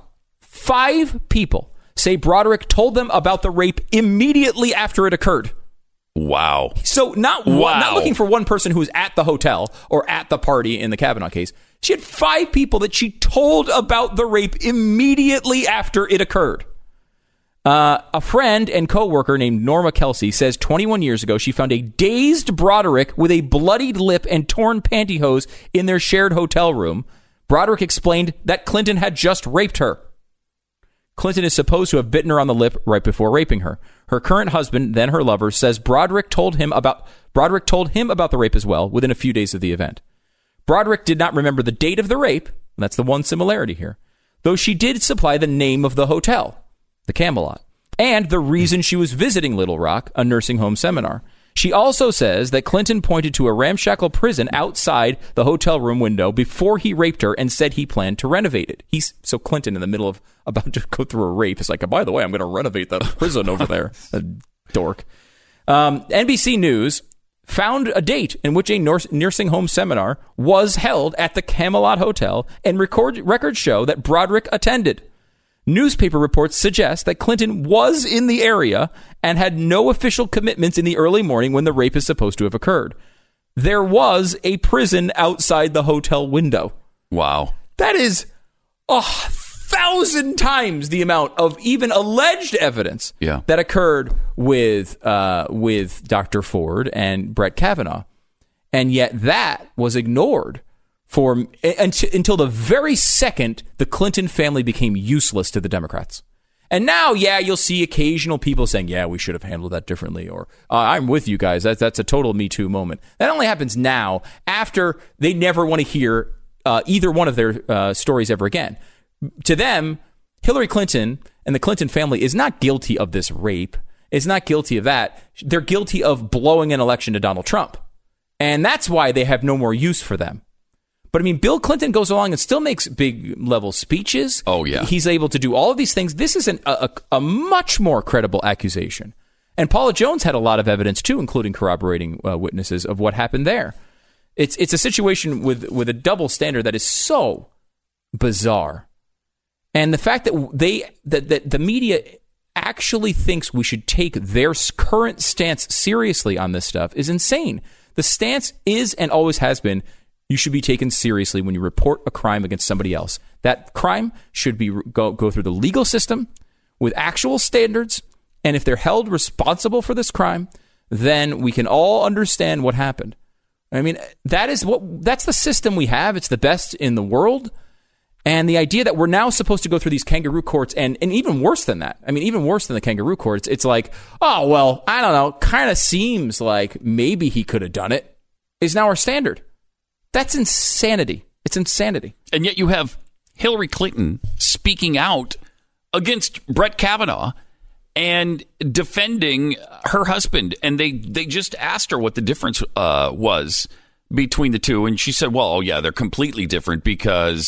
Broderick told them about the rape immediately after it occurred. Wow. So not looking for one person who was at the hotel or at the party in the Kavanaugh case. She had five people that she told about the rape immediately after it occurred. A friend and co-worker named Norma Kelsey says 21 years ago she found a dazed Broderick with a bloodied lip and torn pantyhose in their shared hotel room. Broderick explained that Clinton had just raped her. Clinton is supposed to have bitten her on the lip right before raping her. Her current husband, then her lover, says Broderick told him about the rape as well within a few days of the event. Broderick did not remember the date of the rape. That's the one similarity here. Though she did supply the name of the hotel, the Camelot, and the reason she was visiting Little Rock, a nursing home seminar. She also says that Clinton pointed to a ramshackle prison outside the hotel room window before he raped her and said he planned to renovate it. So Clinton, in the middle of about to go through a rape, is like, by the way, I'm going to renovate that prison over there. A dork. NBC News found a date in which a nursing home seminar was held at the Camelot Hotel, and records show that Broderick attended. Newspaper reports suggest that Clinton was in the area and had no official commitments in the early morning when the rape is supposed to have occurred. There was a prison outside the hotel window. Wow. That is 1,000 times the amount of even alleged evidence that occurred with Dr. Ford and Brett Kavanaugh. And yet that was ignored until the very second the Clinton family became useless to the Democrats. And now, you'll see occasional people saying, we should have handled that differently, or I'm with you guys. That's a total Me Too moment. That only happens now after they never want to hear either one of their stories ever again. To them, Hillary Clinton and the Clinton family is not guilty of this rape. It's not guilty of that. They're guilty of blowing an election to Donald Trump. And that's why they have no more use for them. But I mean, Bill Clinton goes along and still makes big level speeches. Oh, yeah. He's able to do all of these things. This is a much more credible accusation. And Paula Jones had a lot of evidence, too, including corroborating witnesses of what happened there. It's a situation with a double standard that is so bizarre. And the fact that the media actually thinks we should take their current stance seriously on this stuff is insane. The stance is and always has been, you should be taken seriously when you report a crime against somebody else. That crime should be go through the legal system with actual standards. And if they're held responsible for this crime, then we can all understand what happened. I mean, that's the system we have. It's the best in the world. And the idea that we're now supposed to go through these kangaroo courts and even worse than that. I mean, even worse than the kangaroo courts. It's like, oh, well, I don't know. Kind of seems like maybe he could have done it is now our standard. That's insanity. It's insanity. And yet you have Hillary Clinton speaking out against Brett Kavanaugh and defending her husband. And they just asked her what the difference was between the two. And she said, well, they're completely different because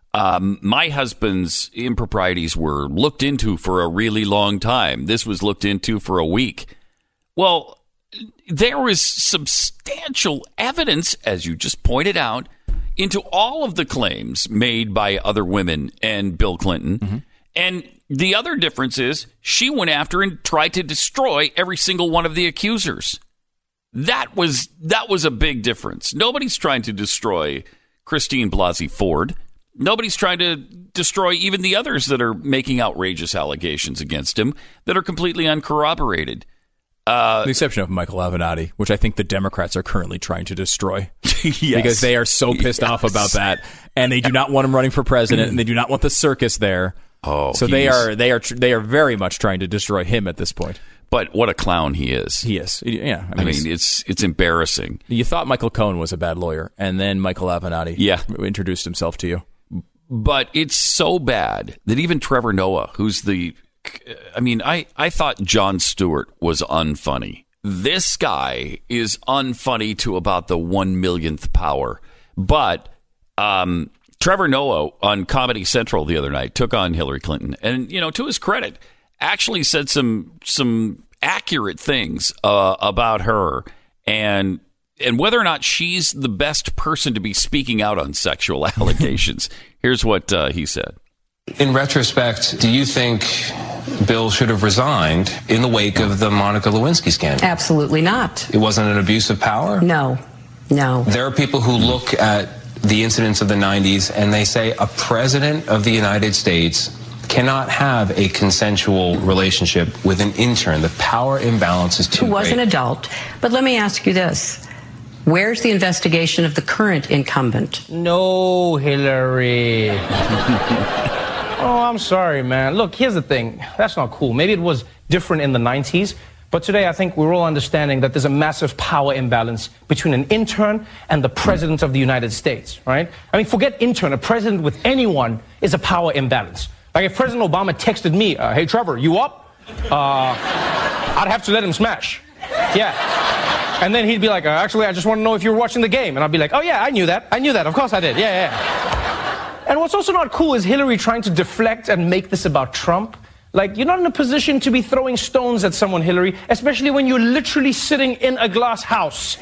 my husband's improprieties were looked into for a really long time. This was looked into for a week. Well, there was substantial evidence, as you just pointed out, into all of the claims made by other women and Bill Clinton. Mm-hmm. And the other difference is she went after and tried to destroy every single one of the accusers. That was a big difference. Nobody's trying to destroy Christine Blasey Ford. Nobody's trying to destroy even the others that are making outrageous allegations against him that are completely uncorroborated. The exception of Michael Avenatti, which I think the Democrats are currently trying to destroy. Yes. Because they are so pissed off about that. And they do not want him running for president, and they do not want the circus there. Oh, so they are very much trying to destroy him at this point. But what a clown he is. He is. Yeah. I mean it's embarrassing. You thought Michael Cohen was a bad lawyer, and then Michael Avenatti introduced himself to you. But it's so bad that even Trevor Noah, who's the I mean, I thought Jon Stewart was unfunny. This guy is unfunny to about the 1/1,000,000th power. But Trevor Noah on Comedy Central the other night took on Hillary Clinton, and to his credit, actually said some accurate things about her and whether or not she's the best person to be speaking out on sexual allegations. Here's what he said. In retrospect, do you think Bill should have resigned in the wake of the Monica Lewinsky scandal? Absolutely not. It wasn't an abuse of power? No. There are people who look at the incidents of the 90s and they say a president of the United States cannot have a consensual relationship with an intern. The power imbalance is too great. Who was an adult. But let me ask you this. Where's the investigation of the current incumbent? No, Hillary. Oh, I'm sorry, man. Look, here's the thing. That's not cool. Maybe it was different in the 90s, but today I think we're all understanding that there's a massive power imbalance between an intern and the president of the United States, right? I mean, forget intern. A president with anyone is a power imbalance. Like if President Obama texted me, hey, Trevor, you up? I'd have to let him smash. Yeah. And then he'd be like, actually, I just want to know if you were watching the game. And I'd be like, oh, yeah, I knew that. Of course I did. Yeah. And what's also not cool is Hillary trying to deflect and make this about Trump. Like, you're not in a position to be throwing stones at someone, Hillary, especially when you're literally sitting in a glass house.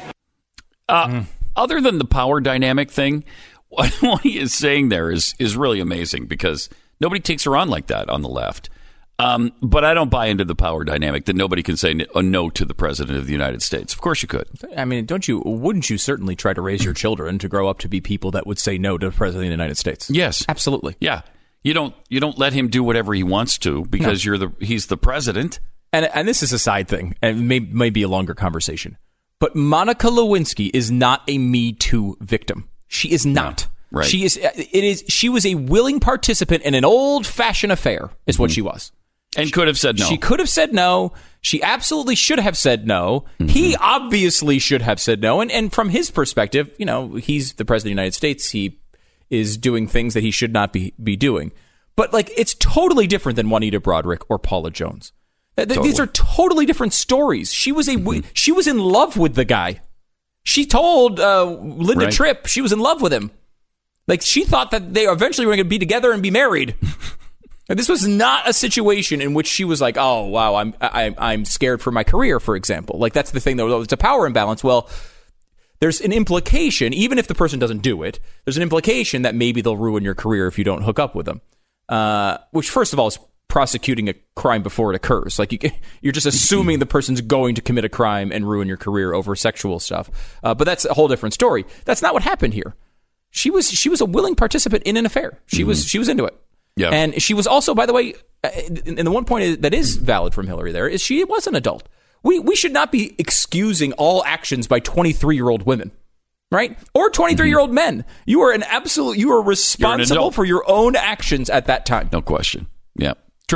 Other than the power dynamic thing, what he is saying there is really amazing because nobody takes her on like that on the left. But I don't buy into the power dynamic that nobody can say no to the president of the United States. Of course you could. I mean, wouldn't you certainly try to raise your children to grow up to be people that would say no to the president of the United States? Yes. Absolutely. Yeah. You don't let him do whatever he wants to because he's the president. And this is a side thing, and may be a longer conversation. But Monica Lewinsky is not a Me Too victim. She is not. No, right. She was a willing participant in an old-fashioned affair, is what she was. And could have said no. She could have said no. She absolutely should have said no. Mm-hmm. He obviously should have said no. And from his perspective, he's the president of the United States. He is doing things that he should not be doing. But it's totally different than Juanita Broaddrick or Paula Jones. Totally. These are totally different stories. She was she was in love with the guy. She told Linda Tripp she was in love with him. She thought that they eventually were going to be together and be married. This was not a situation in which she was like, "Oh, wow, I'm scared for my career," for example. That's the thing, though. It's a power imbalance. Well, there's an implication, even if the person doesn't do it, there's an implication that maybe they'll ruin your career if you don't hook up with them. Which, first of all, is prosecuting a crime before it occurs. You're just assuming the person's going to commit a crime and ruin your career over sexual stuff. But that's a whole different story. That's not what happened here. She was a willing participant in an affair. She was into it. Yeah. And she was also, by the way, and the one point that is valid from Hillary there is she was an adult. We should not be excusing all actions by 23-year-old women, right? Or 23-year-old men. You are responsible for your own actions at that time. No question. Yeah.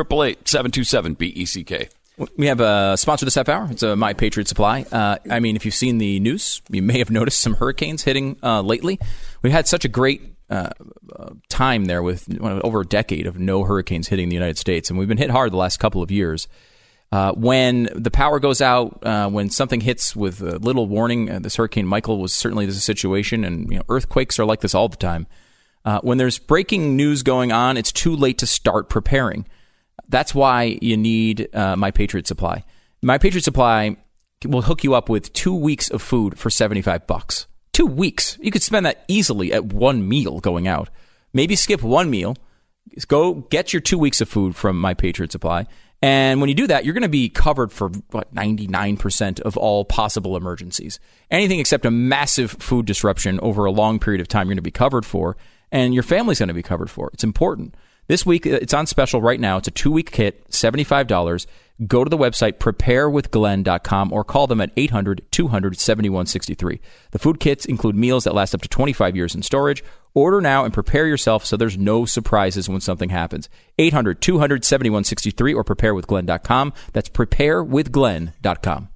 888-727-BECK. We have a sponsor this half hour. It's My Patriot Supply. If you've seen the news, you may have noticed some hurricanes hitting lately. We've had such a great time there with over a decade of no hurricanes hitting the United States, and we've been hit hard the last couple of years. When the power goes out, when something hits with little warning, this Hurricane Michael was certainly this situation, and earthquakes are like this all the time. When there's breaking news going on, it's too late to start preparing. That's why you need My Patriot Supply. My Patriot Supply will hook you up with 2 weeks of food for $75. 2 weeks. You could spend that easily at one meal going out. Maybe skip one meal. Go get your 2 weeks of food from My Patriot Supply. And when you do that, you're going to be covered for 99% of all possible emergencies. Anything except a massive food disruption over a long period of time, you're going to be covered for. And your family's going to be covered for. It's important. This week, it's on special right now. It's a 2-week kit, $75. Go to the website, preparewithglenn.com, or call them at 800-200-7163. The food kits include meals that last up to 25 years in storage. Order now and prepare yourself so there's no surprises when something happens. 800-200-7163 or preparewithglenn.com. That's preparewithglenn.com.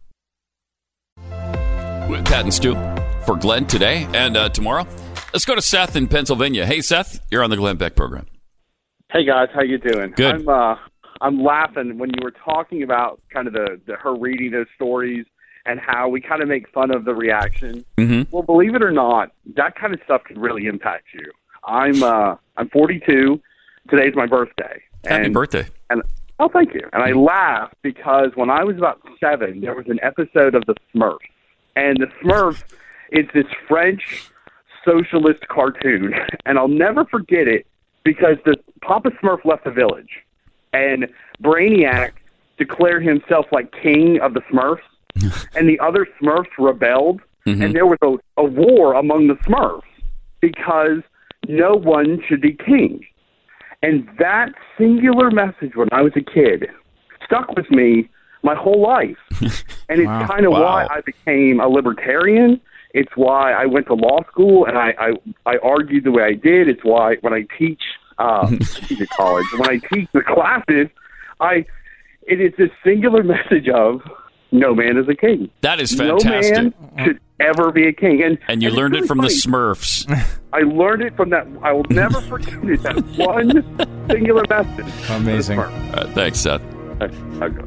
With Pat and Stu for Glenn today and tomorrow. Let's go to Seth in Pennsylvania. Hey, Seth, you're on the Glenn Beck program. Hey guys, how you doing? Good. I'm laughing when you were talking about kind of her reading those stories and how we kind of make fun of the reaction. Mm-hmm. Well, believe it or not, that kind of stuff could really impact you. I'm 42. Today's my birthday. Happy birthday. And oh, thank you. And I laugh because when I was about 7, there was an episode of The Smurfs. And The Smurfs is this French socialist cartoon. And I'll never forget it because Papa Smurf left the village. And Brainiac declared himself like king of the Smurfs. And the other Smurfs rebelled. Mm-hmm. And there was a war among the Smurfs because no one should be king. And that singular message when I was a kid stuck with me my whole life. And it's kind of why I became a libertarian. It's why I went to law school and I argued the way I did. It's why when I teach college, when I teach the classes, it is this singular message of no man is a king. That is fantastic. No man should ever be a king. And you learned really it from funny. the Smurfs. I learned it from that. I will never forget it. That one singular message. Amazing. Thanks, Seth. Okay.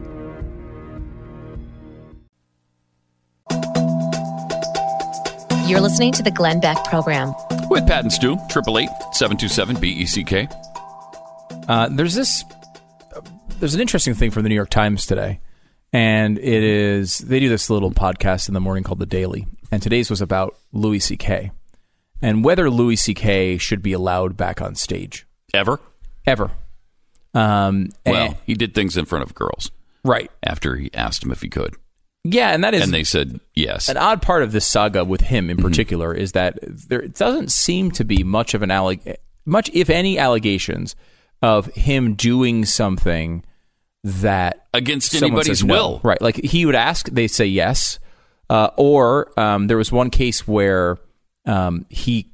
You're listening to the Glenn Beck Program. With Pat and Stu, 888-727-BECK. There's an interesting thing from the New York Times today. And it is, they do this little podcast in the morning called The Daily. And today's was about Louis C.K. and whether Louis C.K. should be allowed back on stage. Ever. Well, he did things in front of girls. Right. After he asked him if he could. Yeah, and that is... And they said yes. An odd part of this saga with him in particular is that there doesn't seem to be much, if any, allegations of him doing something that against anybody's will. Right. Like he would ask, they say yes. Or there was one case where he,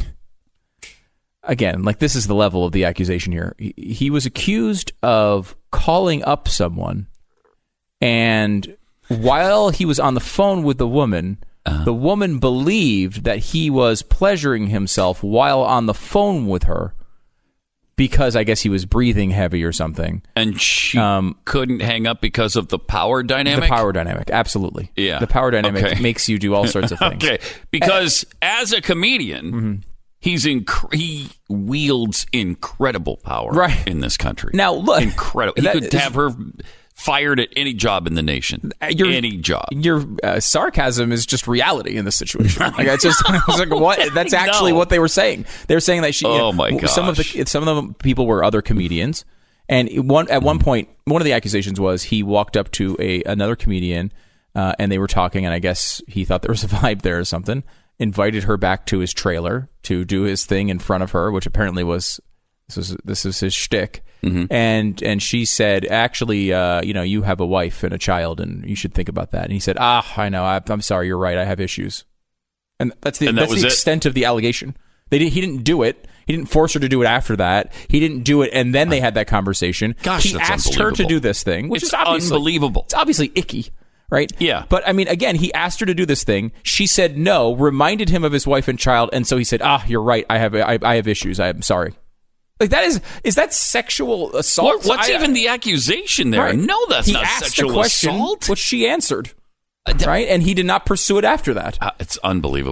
again, like this is the level of the accusation here. He was accused of calling up someone, and while he was on the phone with the woman believed that he was pleasuring himself while on the phone with her, because I guess he was breathing heavy or something. And she couldn't hang up because of the power dynamic? The power dynamic, absolutely. Yeah. The power dynamic makes you do all sorts of things. Okay, because as a comedian, he wields incredible power in this country. Now, look. Incredible. He could have her fired at any job in the nation. Any job. Your sarcasm is just reality in this situation. Like it's just it's like what? That's actually what they were saying. They were saying that she. Oh my gosh. Some of the people were other comedians, and at one point, one of the accusations was he walked up to another comedian, and they were talking, and I guess he thought there was a vibe there or something. Invited her back to his trailer to do his thing in front of her, which apparently was this is his shtick. Mm-hmm. And she said, actually, you have a wife and a child, and you should think about that. And he said, I know. I'm sorry. You're right. I have issues. And that's the extent of the allegation. He didn't do it. He didn't force her to do it after that. He didn't do it, and then they had that conversation. Gosh, he asked her to do this thing, which is unbelievable. It's obviously icky, right? Yeah. But I mean, again, he asked her to do this thing. She said no, reminded him of his wife and child, and so he said, you're right. I have issues. I'm sorry. Like that is that sexual assault? What's even the accusation there? Right. No, that's he not asked sexual the question, assault. which she answered, right? And he did not pursue it after that. It's unbelievable.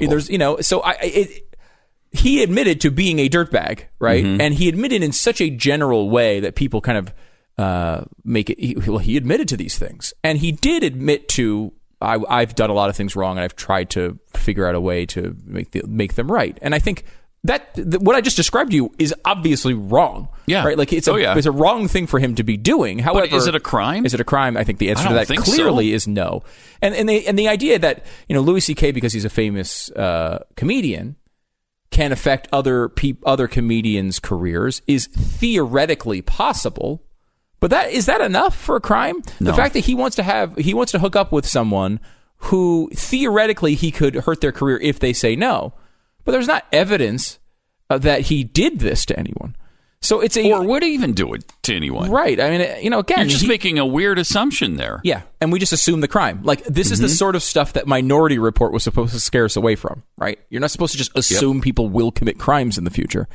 He admitted to being a dirtbag, right? Mm-hmm. And he admitted in such a general way that people kind of make it. He admitted to these things, and he did admit to I've done a lot of things wrong, and I've tried to figure out a way to make them right. And I think. What I just described to you is obviously wrong. Yeah. Right? Like it's a wrong thing for him to be doing. However, but is it a crime? Is it a crime? I think the answer to that clearly is no. And the idea that, Louis C.K., because he's a famous comedian, can affect other comedians' careers is theoretically possible. But is that enough for a crime? No. The fact that he wants to hook up with someone who theoretically he could hurt their career if they say no. But there's not evidence that he did this to anyone. So or would he even do it to anyone? Right. I mean, again, you're just making a weird assumption there. Yeah, and we just assume the crime. Like this is the sort of stuff that Minority Report was supposed to scare us away from. Right. You're not supposed to just assume people will commit crimes in the future.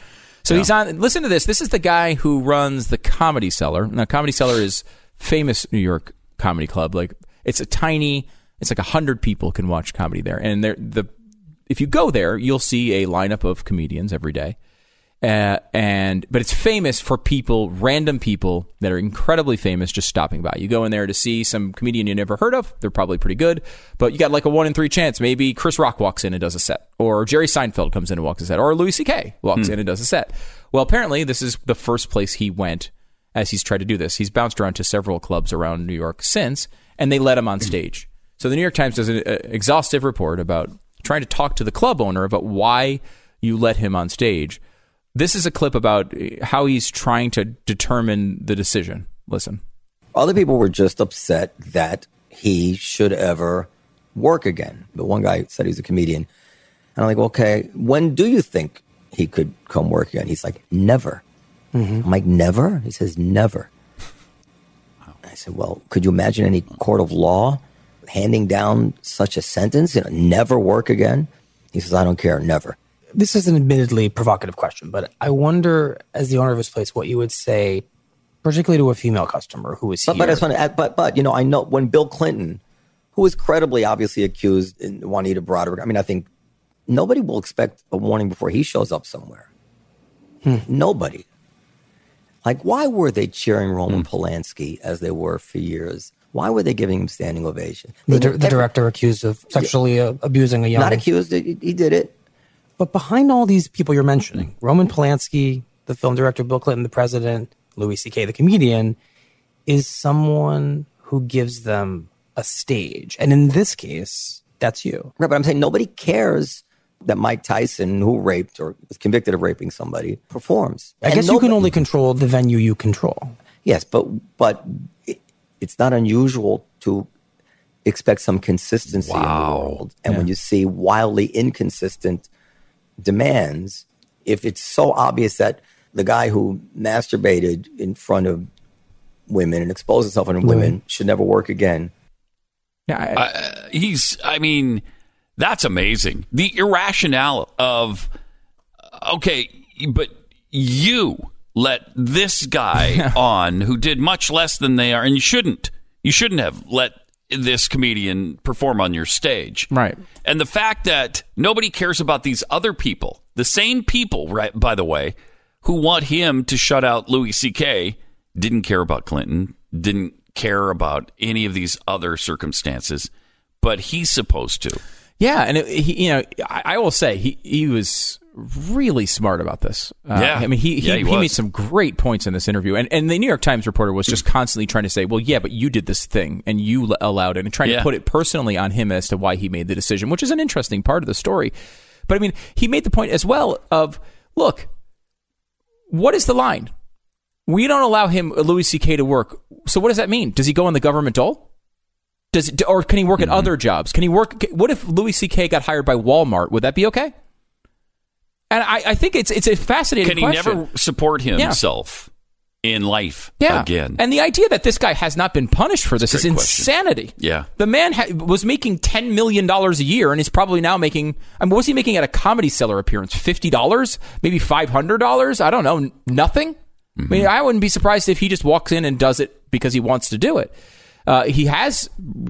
So he's on. Listen to this. This is the guy who runs the Comedy Cellar. Now, Comedy Cellar is famous New York comedy club. Like it's like 100 people can watch comedy there, and if you go there, you'll see a lineup of comedians every day. But it's famous for random people that are incredibly famous just stopping by. You go in there to see some comedian you never heard of. They're probably pretty good, but you got like a 1 in 3 chance. Maybe Chris Rock walks in and does a set, or Jerry Seinfeld comes in and walks a set, or Louis C.K. walks in and does a set. Well, apparently this is the first place he went as he's tried to do this. He's bounced around to several clubs around New York since, and they let him on stage. So the New York Times does an exhaustive report about trying to talk to the club owner about why you let him on stage. This is a clip about how he's trying to determine the decision. Listen. Other people were just upset that he should ever work again. But one guy said he's a comedian. And I'm like, okay, when do you think he could come work again? He's like, never. I'm like, never? He says, never. I said, well, could you imagine any court of law handing down such a sentence? Never work again? He says, I don't care, never. This is an admittedly provocative question, but I wonder, as the owner of his place, what you would say, particularly to a female customer who is here. But that's funny. But I know when Bill Clinton, who was credibly, obviously accused in Juanita Broderick, I think nobody will expect a warning before he shows up somewhere. Nobody. Like, why were they cheering Roman Polanski as they were for years? Why were they giving him standing ovation? The director accused of sexually abusing a young... Not accused. He did it. But behind all these people you're mentioning, Roman Polanski, the film director, Bill Clinton, the president, Louis C.K., the comedian, is someone who gives them a stage. And in this case, that's you. Right, but I'm saying nobody cares that Mike Tyson, who raped or was convicted of raping somebody, performs. I guess you can only control the venue you control. Yes, but it's not unusual to expect some consistency in the world. And when you see wildly inconsistent demands, if it's so obvious that the guy who masturbated in front of women and exposed himself in front of women should never work again. Yeah, that's amazing. The irrationality of, okay, but you let this guy on who did much less than they are, and you shouldn't have let this comedian perform on your stage. Right. And the fact that nobody cares about these other people, the same people, right, by the way, who want him to shut out Louis C.K., didn't care about Clinton, didn't care about any of these other circumstances, but he's supposed to. Yeah, and I will say he was really smart about this. He made some great points in this interview, and the New York Times reporter was just constantly trying to say, well, yeah, but you did this thing and you allowed it, and trying to put it personally on him as to why he made the decision, which is an interesting part of the story. But he made the point as well of, look, what is the line? We don't allow Louis C.K. to work. So what does that mean? Does he go on the government dole? Or can he work at other jobs? Can he work? What if Louis C.K. got hired by Walmart? Would that be okay? And I think it's a fascinating question. Can he never support himself in life again? And the idea that this guy has not been punished for this is insanity. Yeah. The man was making $10 million a year, and he's probably now making... what was he making at a Comedy Cellar appearance? $50? Maybe $500? I don't know. Nothing? I wouldn't be surprised if he just walks in and does it because he wants to do it. He has,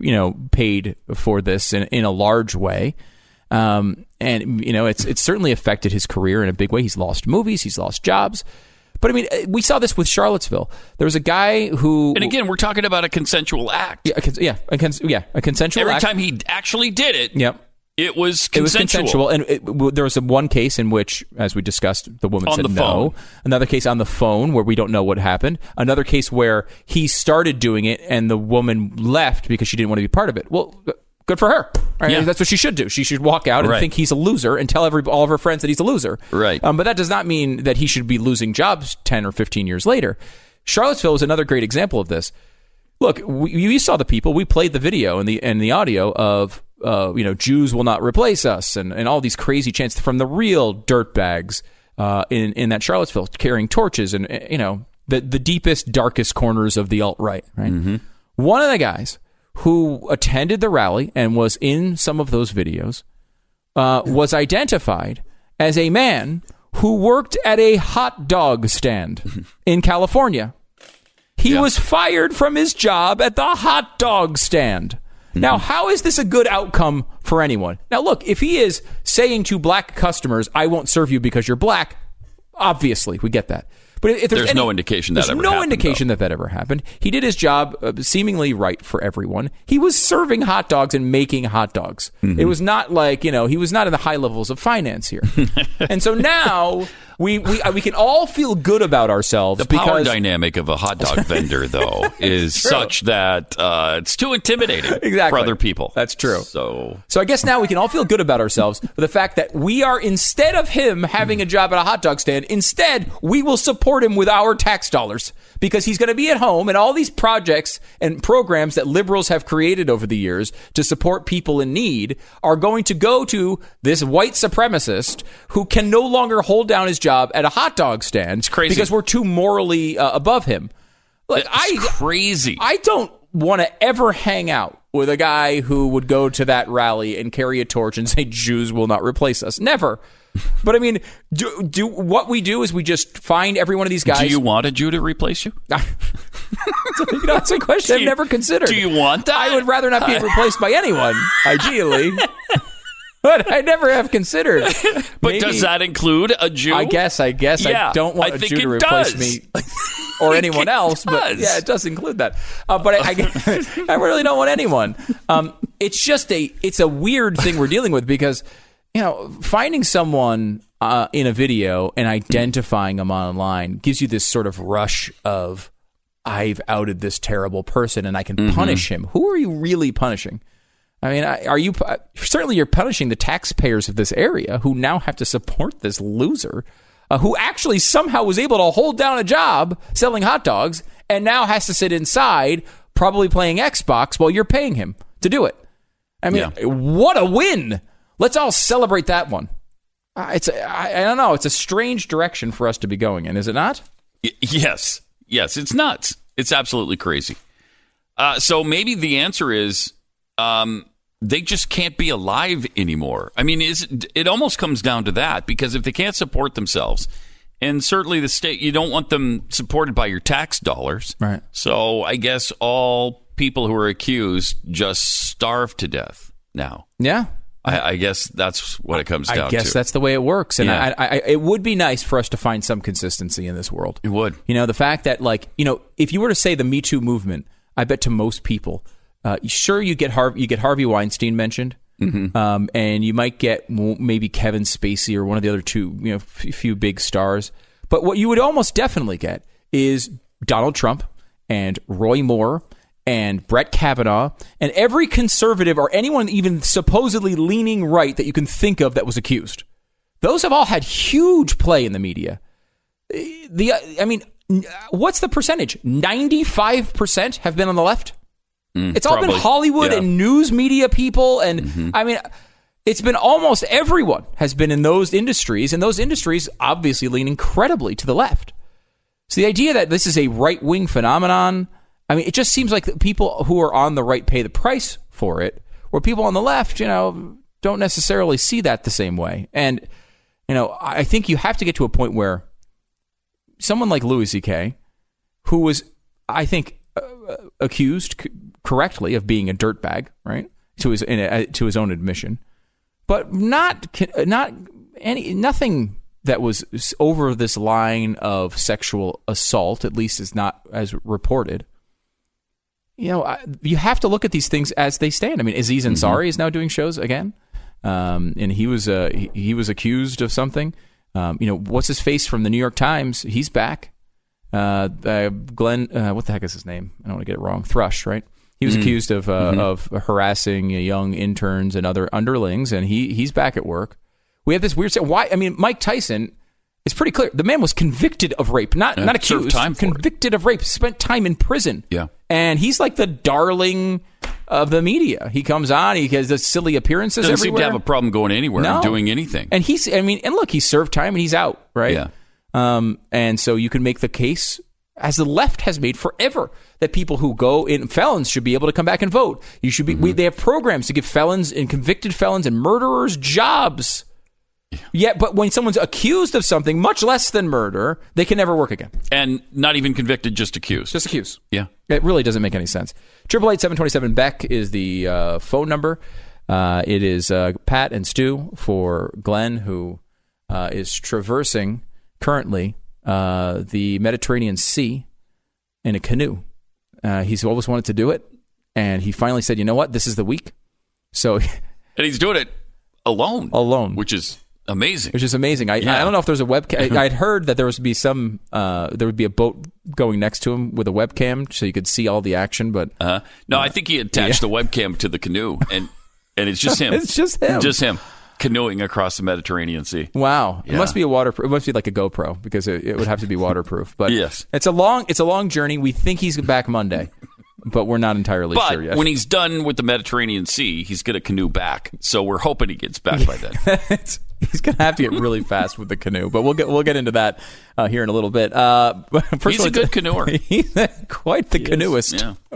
paid for this in a large way. And it's certainly affected his career in a big way. He's lost movies. He's lost jobs. But we saw this with Charlottesville. There was a guy who... And again, we're talking about a consensual act. A consensual act. Every time he actually did it, it was consensual. It was consensual. And there was one case in which, as we discussed, the woman said no. Another case on the phone where we don't know what happened. Another case where he started doing it and the woman left because she didn't want to be part of it. Well, good for her. Right? Yeah. That's what she should do. She should walk out and think he's a loser and tell all of her friends that he's a loser. Right. But that does not mean that he should be losing jobs 10 or 15 years later. Charlottesville is another great example of this. Look, you saw the people. We played the video and the audio of Jews will not replace us and all these crazy chants from the real dirtbags in that Charlottesville carrying torches and the deepest, darkest corners of the alt-right. Right. Mm-hmm. One of the guys who attended the rally and was in some of those videos was identified as a man who worked at a hot dog stand in California. He was fired from his job at the hot dog stand. Now, how is this a good outcome for anyone? Now, look, if he is saying to black customers, I won't serve you because you're black, obviously, we get that. But if there's no indication that ever happened. There's no indication that ever happened. He did his job seemingly right for everyone. He was serving hot dogs and making hot dogs. It was not like, he was not in the high levels of finance here. And so now we can all feel good about ourselves. The power dynamic of a hot dog vendor, though, is such that it's too intimidating for other people. That's true. So I guess now we can all feel good about ourselves for the fact that we are, instead of him having a job at a hot dog stand, instead we will support him with our tax dollars, because he's going to be at home, and all these projects and programs that liberals have created over the years to support people in need are going to go to this white supremacist who can no longer hold down his job at a hot dog stand. It's crazy. Because we're too morally above him. Like, it's crazy. I don't want to ever hang out with a guy who would go to that rally and carry a torch and say Jews will not replace us. Never. But I mean, do what we do is we just find every one of these guys. Do you want a Jew to replace you? That's a question I've never considered. Do you want that? I would rather not be replaced by anyone, ideally. But I never have considered. But does that include a Jew? I guess. Yeah, I don't want a Jew to replace me or anyone else. But yeah, it does include that. But I really don't want anyone. It's just it's a weird thing we're dealing with, because finding someone in a video and identifying them online gives you this sort of rush of, I've outed this terrible person and I can punish him. Who are you really punishing? I mean, certainly you're punishing the taxpayers of this area who now have to support this loser who actually somehow was able to hold down a job selling hot dogs and now has to sit inside probably playing Xbox while you're paying him to do it. I mean, what a win. Let's all celebrate that one. I don't know. It's a strange direction for us to be going in, is it not? Yes. It's nuts. It's absolutely crazy. So maybe the answer is they just can't be alive anymore. I mean, it almost comes down to that, because if they can't support themselves, and certainly the state, you don't want them supported by your tax dollars. Right. So I guess all people who are accused just starve to death now. Yeah. I guess that's what it comes down to. I guess that's the way it works. And it would be nice for us to find some consistency in this world. It would. The fact that, if you were to say the Me Too movement, I bet to most people, sure, you get Harvey Weinstein mentioned, and you might get maybe Kevin Spacey or one of the other two, few big stars. But what you would almost definitely get is Donald Trump and Roy Moore and Brett Kavanaugh and every conservative or anyone even supposedly leaning right that you can think of that was accused. Those have all had huge play in the media. What's the percentage? 95% have been on the left? It's all been Hollywood and news media people. And it's been almost everyone has been in those industries, and those industries obviously lean incredibly to the left. So the idea that this is a right-wing phenomenon, it just seems like the people who are on the right pay the price for it, where people on the left, don't necessarily see that the same way. And, I think you have to get to a point where someone like Louis C.K., who was, I think, accused correctly of being a dirtbag, right, to his own admission, but nothing that was over this line of sexual assault, at least is not as reported. You have to look at these things as they stand. Aziz Ansari is now doing shows again, and he was accused of something. What's his face from the New York Times? He's back. Glenn, what the heck is his name? I don't want to get it wrong. Thrush, right? He was accused of harassing young interns and other underlings, and he's back at work. We have this weird. Why? Mike Tyson. It's pretty clear. The man was convicted of rape, not accused. Convicted of rape, spent time in prison. Yeah, and he's like the darling of the media. He comes on, he has those silly appearances. Doesn't everywhere. Seem to have a problem going anywhere and doing anything. And look, he served time and he's out, right? Yeah. And so you can make the case, as the left has made forever, that people who go in, felons should be able to come back and vote. You should be. They have programs to give felons and convicted felons and murderers jobs. Yeah, but when someone's accused of something, much less than murder, they can never work again. And not even convicted, just accused. Just accused. Yeah. It really doesn't make any sense. 888-727-BECK is the phone number. It is Pat and Stu for Glenn, who is traversing currently the Mediterranean Sea in a canoe. He's always wanted to do it, and he finally said, you know what, this is the week. So, and he's doing it alone. Which is amazing. I don't know if there's a webcam. I'd heard that there would be there would be a boat going next to him with a webcam so you could see all the action. But no, I think he attached the webcam to the canoe, and it's just him. It's just him. Just him canoeing across the Mediterranean Sea. Wow. Yeah. It must be it must be like a GoPro because it would have to be waterproof. But yes. It's a long journey. We think he's back Monday. But we're not entirely sure yet. But when he's done with the Mediterranean Sea, he's going to canoe back. So we're hoping he gets back by then. He's going to have to get really fast with the canoe. But we'll get into that here in a little bit. He's a good canoeer. He's quite the canoeist.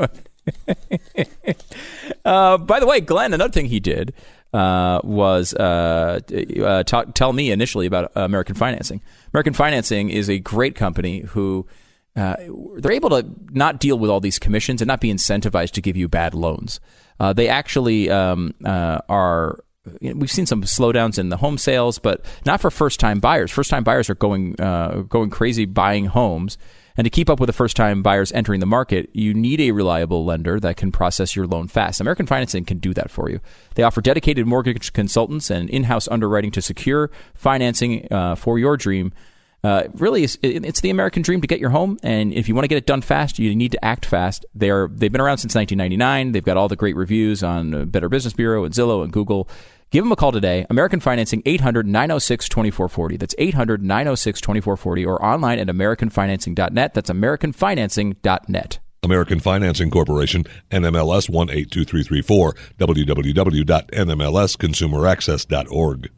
Yeah. By the way, Glenn, another thing he did was tell me initially about American Financing. American Financing is a great company who... they're able to not deal with all these commissions and not be incentivized to give you bad loans. They actually are. We've seen some slowdowns in the home sales, but not for first-time buyers. First-time buyers are going crazy buying homes. And to keep up with the first-time buyers entering the market, you need a reliable lender that can process your loan fast. American Financing can do that for you. They offer dedicated mortgage consultants and in-house underwriting to secure financing for your dream. Really, it's the American dream to get your home, and if you want to get it done fast, you need to act fast. They've been around since 1999. They've got all the great reviews on Better Business Bureau and Zillow and Google. Give them a call today. American Financing, 800-906-2440. That's 800-906-2440, or online at americanfinancing.net. That's americanfinancing.net. American Financing Corporation, NMLS 182334, www.nmlsconsumeraccess.org.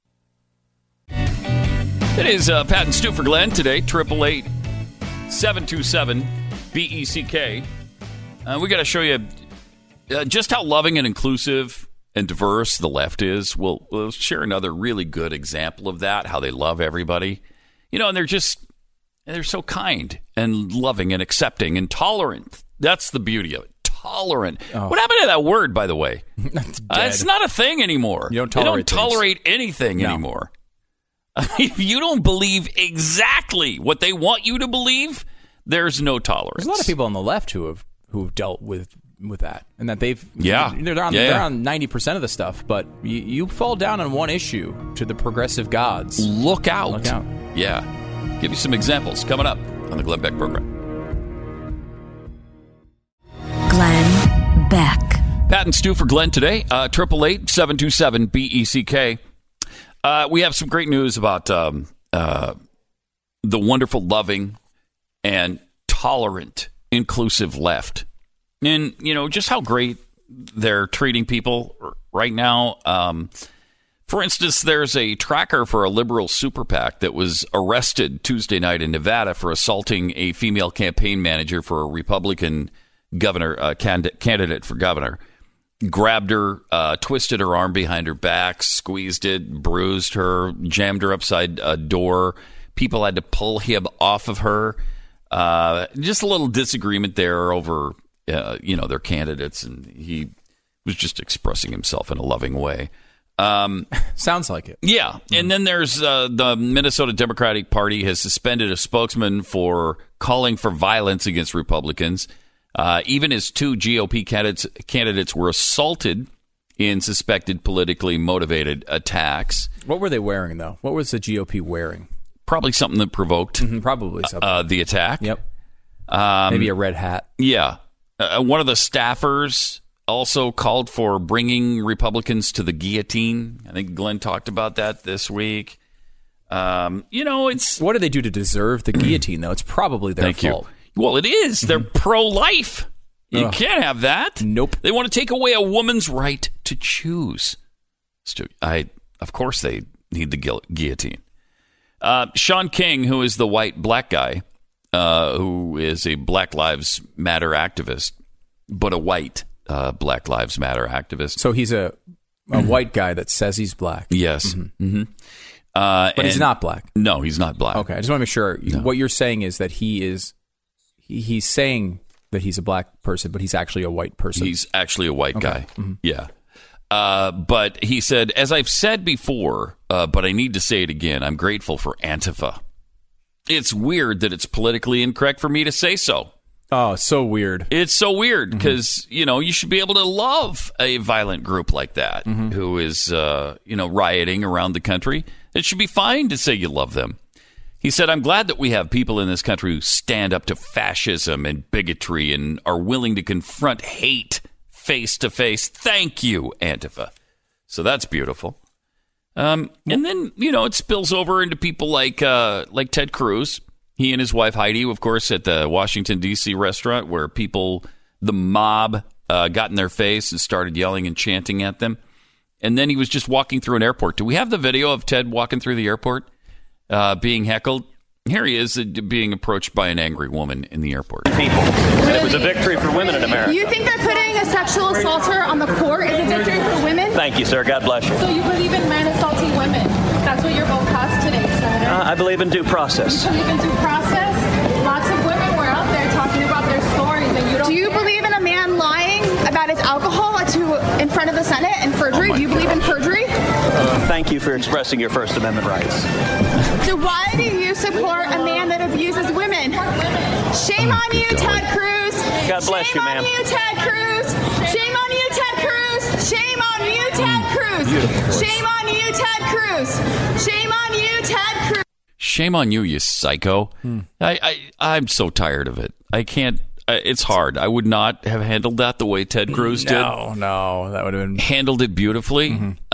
It is Pat and Stu for Glenn today, 888-727-BECK. We got to show you just how loving and inclusive and diverse the left is. We'll share another really good example of that, how they love everybody. You know, and they're so kind and loving and accepting and tolerant. That's the beauty of it. Tolerant. Oh. What happened to that word, by the way? It's not a thing anymore. You don't tolerate anything anymore. If you don't believe exactly what they want you to believe, there's no tolerance. There's a lot of people on the left who've dealt with that, and that they're on 90% of the stuff. But you fall down on one issue to the progressive gods. Look out! Yeah, give you some examples coming up on the Glenn Beck program. Glenn Beck. Pat and Stu for Glenn today. 888-727-BECK. We have some great news about the wonderful, loving, and tolerant, inclusive left. And, you know, just how great they're treating people right now. For instance, there's a tracker for a liberal super PAC that was arrested Tuesday night in Nevada for assaulting a female campaign manager for a Republican governor candidate for governor. Grabbed her, twisted her arm behind her back, squeezed it, bruised her, jammed her upside a door. People had to pull him off of her. Just a little disagreement there over, their candidates, and he was just expressing himself in a loving way. Sounds like it. Yeah. And then there's the Minnesota Democratic Party has suspended a spokesman for calling for violence against Republicans. Even as two GOP candidates were assaulted in suspected politically motivated attacks. What were they wearing, though? What was the GOP wearing? Probably something that provoked probably something. The attack. Yep. Maybe a red hat. Yeah. One of the staffers also called for bringing Republicans to the guillotine. I think Glenn talked about that this week. It's... What do they do to deserve the guillotine, though? It's probably their fault. Well, it is. They're pro-life. You can't have that. Nope. They want to take away a woman's right to choose. Of course they need the guillotine. Sean King, who is the white black guy, who is a Black Lives Matter activist, but a white Black Lives Matter activist. So he's a white guy that says he's black. Yes. Mm-hmm. But he's not black. No, he's not black. Okay, I just want to make sure. What you're saying is that he's saying that he's a black person, but he's actually a white person. He's actually a white guy. Mm-hmm. Yeah. But he said, as I've said before, but I need to say it again, I'm grateful for Antifa. It's weird that it's politically incorrect for me to say so. Oh, so weird. It's so weird because, you should be able to love a violent group like that who is, rioting around the country. It should be fine to say you love them. He said, I'm glad that we have people in this country who stand up to fascism and bigotry and are willing to confront hate face to face. Thank you, Antifa. So that's beautiful. And then, it spills over into people like Ted Cruz. He and his wife, Heidi, of course, at the Washington, D.C. restaurant where the mob got in their face and started yelling and chanting at them. And then he was just walking through an airport. Do we have the video of Ted walking through the airport being heckled? Here he is being approached by an angry woman in the airport. People. And it was a victory for women in America. You think that putting a sexual assaulter on the court is a victory for women? Thank you, sir. God bless you. So you believe in men assaulting women? That's what your vote passed today, Senator. I believe in due process. You believe in due process? Lots of women were out there talking about their stories, and you don't. Do you believe in a man lying about his alcohol in front of the Senate and perjury? Do you believe in perjury? Thank you for expressing your First Amendment rights. So why do you support a man that abuses women? Shame on you, Ted Cruz. God bless you, ma'am. Shame on you, Ted Cruz. Shame on you, Ted Cruz. Shame on you, Ted Cruz. Shame on you, Ted Cruz. Shame on you, Ted Cruz. Shame on you, you psycho. I'm so tired of it. I can't. It's hard. I would not have handled that the way Ted Cruz did. No, that would have been handled it beautifully.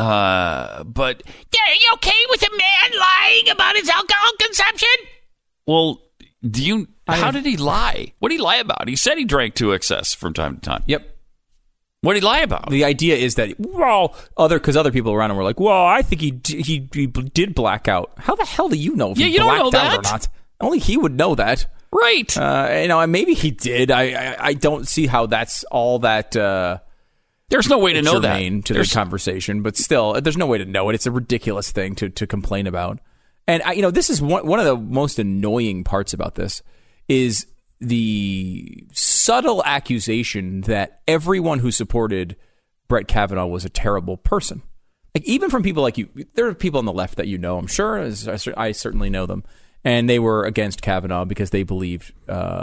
But are you okay with a man lying about his alcohol consumption? Well, how did he lie? What did he lie about? He said he drank to excess from time to time. Yep. What did he lie about? The idea is that because other people around him were like, "Well, I think he did black out." How the hell do you know if he blacked out or not? Only he would know that. Right. And maybe he did. I don't see how that's all that. There's no way to know that to the conversation, but still, there's no way to know it. It's a ridiculous thing to complain about. And this is one of the most annoying parts about this is the subtle accusation that everyone who supported Brett Kavanaugh was a terrible person. Like even from people like you, there are people on the left that I'm sure, I certainly know them. And they were against Kavanaugh because they believed,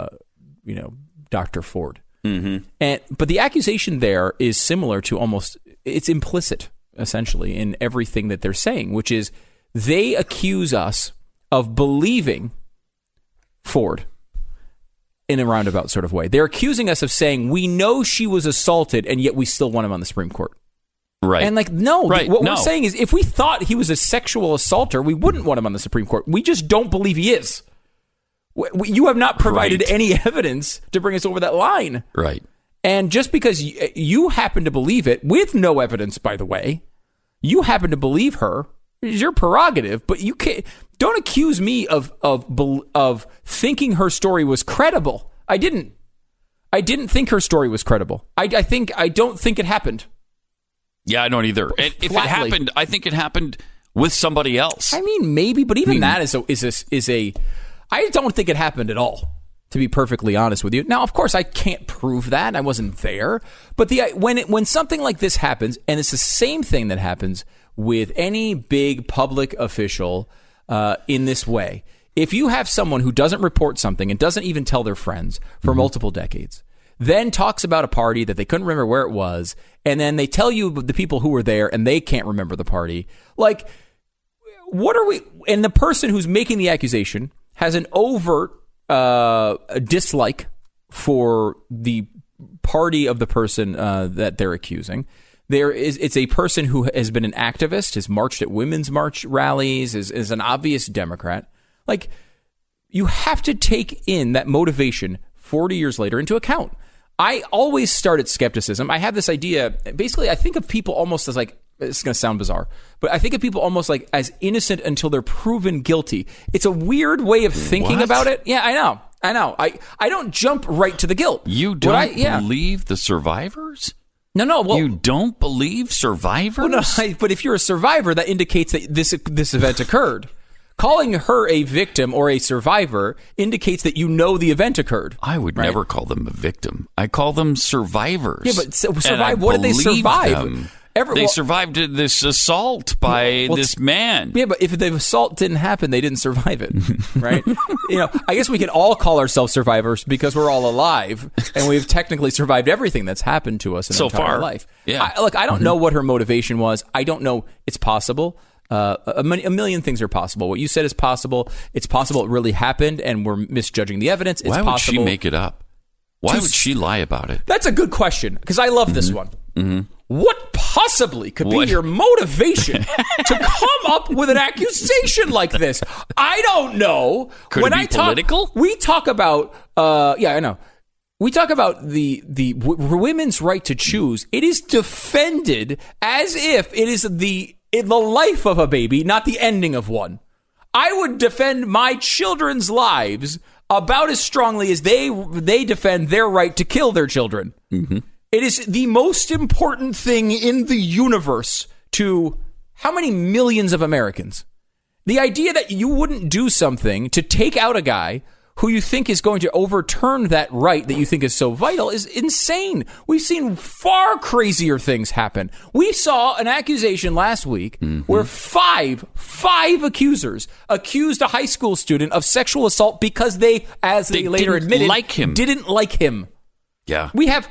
Dr. Ford. But the accusation there is similar to it's implicit, essentially, in everything that they're saying, which is they accuse us of believing Ford in a roundabout sort of way. They're accusing us of saying we know she was assaulted, and yet we still want him on the Supreme Court. Right. And what we're saying is if we thought he was a sexual assaulter, we wouldn't want him on the Supreme Court. We just don't believe he is. You have not provided any evidence to bring us over that line. Right. And just because you happen to believe it, with no evidence, by the way, you happen to believe her, is your prerogative, but you can't. Don't accuse me of thinking her story was credible. I didn't think her story was credible. I don't think it happened. Yeah, I don't either. And if it happened, I think it happened with somebody else. I mean, maybe, but even that is a. I don't think it happened at all, to be perfectly honest with you. Now, of course, I can't prove that. I wasn't there. But when something like this happens, and it's the same thing that happens with any big public official in this way, if you have someone who doesn't report something and doesn't even tell their friends for multiple decades, then talks about a party that they couldn't remember where it was, and then they tell you the people who were there and they can't remember the party. Like, what are we... And the person who's making the accusation has an overt dislike for the party of the person that they're accusing. It's a person who has been an activist, has marched at women's march rallies, is an obvious Democrat. Like, you have to take in that motivation 40 years later into account. I always start at skepticism. I have this idea. Basically, I think of people almost as like, it's going to sound bizarre, but I think of people almost like as innocent until they're proven guilty. It's a weird way of thinking about it. Yeah, I know. I don't jump right to the guilt. You don't believe the survivors? No. Well, you don't believe survivors? Well, no, but if you're a survivor, that indicates that this event occurred. Calling her a victim or a survivor indicates that you know the event occurred. I would never call them a victim. I call them survivors. Yeah, but what did they survive? Them. They survived this assault by this man. Yeah, but if the assault didn't happen, they didn't survive it, right? I guess we can all call ourselves survivors because we're all alive and we've technically survived everything that's happened to us in our entire life. Yeah. I don't know what her motivation was. I don't know. It's possible. A million things are possible. What you said is possible. It's possible it really happened and we're misjudging the evidence. It's Why would possible. she make it up? Why would she lie about it? That's a good question because I love this one. Mm-hmm. What possibly could be your motivation to come up with an accusation like this? I don't know. Could it be political? We talk about, I know. We talk about the women's right to choose. It is defended as if it is the life of a baby, not the ending of one. I would defend my children's lives about as strongly as they defend their right to kill their children. Mm-hmm. It is the most important thing in the universe to how many millions of Americans? The idea that you wouldn't do something to take out a guy who you think is going to overturn that right that you think is so vital is insane. We've seen far crazier things happen. We saw an accusation last week where five accusers accused a high school student of sexual assault because they later admitted, didn't like him. Yeah. We have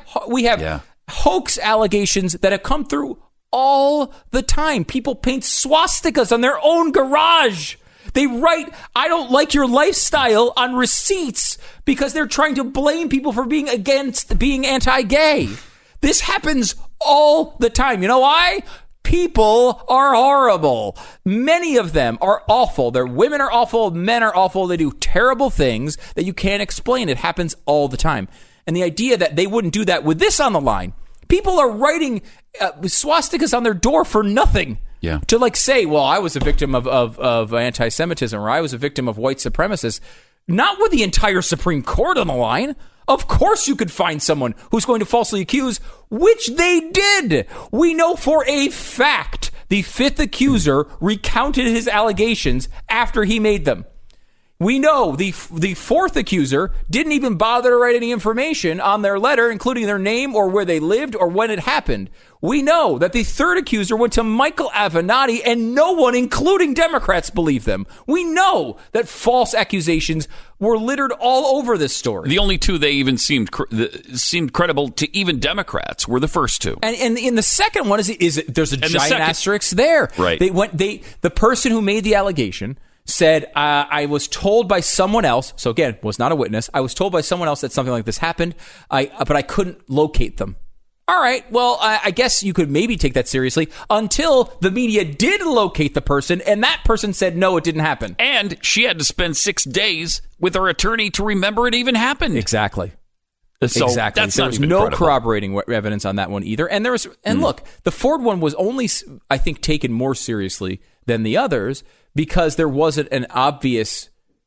hoax allegations that have come through all the time. People paint swastikas on their own garage. They write, "I don't like your lifestyle" on receipts because they're trying to blame people for being anti-gay. This happens all the time. You know why? People are horrible. Many of them are awful. Their women are awful. Men are awful. They do terrible things that you can't explain. It happens all the time. And the idea that they wouldn't do that with this on the line. People are writing swastikas on their door for nothing. Yeah. To say, well, I was a victim of anti-Semitism or I was a victim of white supremacists. Not with the entire Supreme Court on the line. Of course you could find someone who's going to falsely accuse, which they did. We know for a fact the fifth accuser recounted his allegations after he made them. We know the fourth accuser didn't even bother to write any information on their letter, including their name or where they lived or when it happened. We know that the third accuser went to Michael Avenatti and no one, including Democrats, believed them. We know that false accusations were littered all over this story. The only two they even seemed credible to even Democrats were the first two. And in the second one is there's a giant asterisk there. Right. The person who made the allegation said, I was told by someone else, so again, was not a witness, I was told by someone else that something like this happened, but I couldn't locate them. All right, well, I guess you could maybe take that seriously until the media did locate the person, and that person said, no, it didn't happen. And she had to spend 6 days with her attorney to remember it even happened. Exactly. So exactly. That's there was no corroborating evidence on that one either. And look, the Ford one was only, I think, taken more seriously than the others because there wasn't an obvious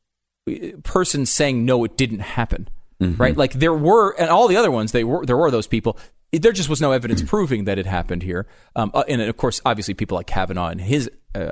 person saying, no, it didn't happen. Mm-hmm. Right? Like there were, and all the other ones, there were those people. There just was no evidence proving that it happened here. And of course, obviously, people like Kavanaugh and his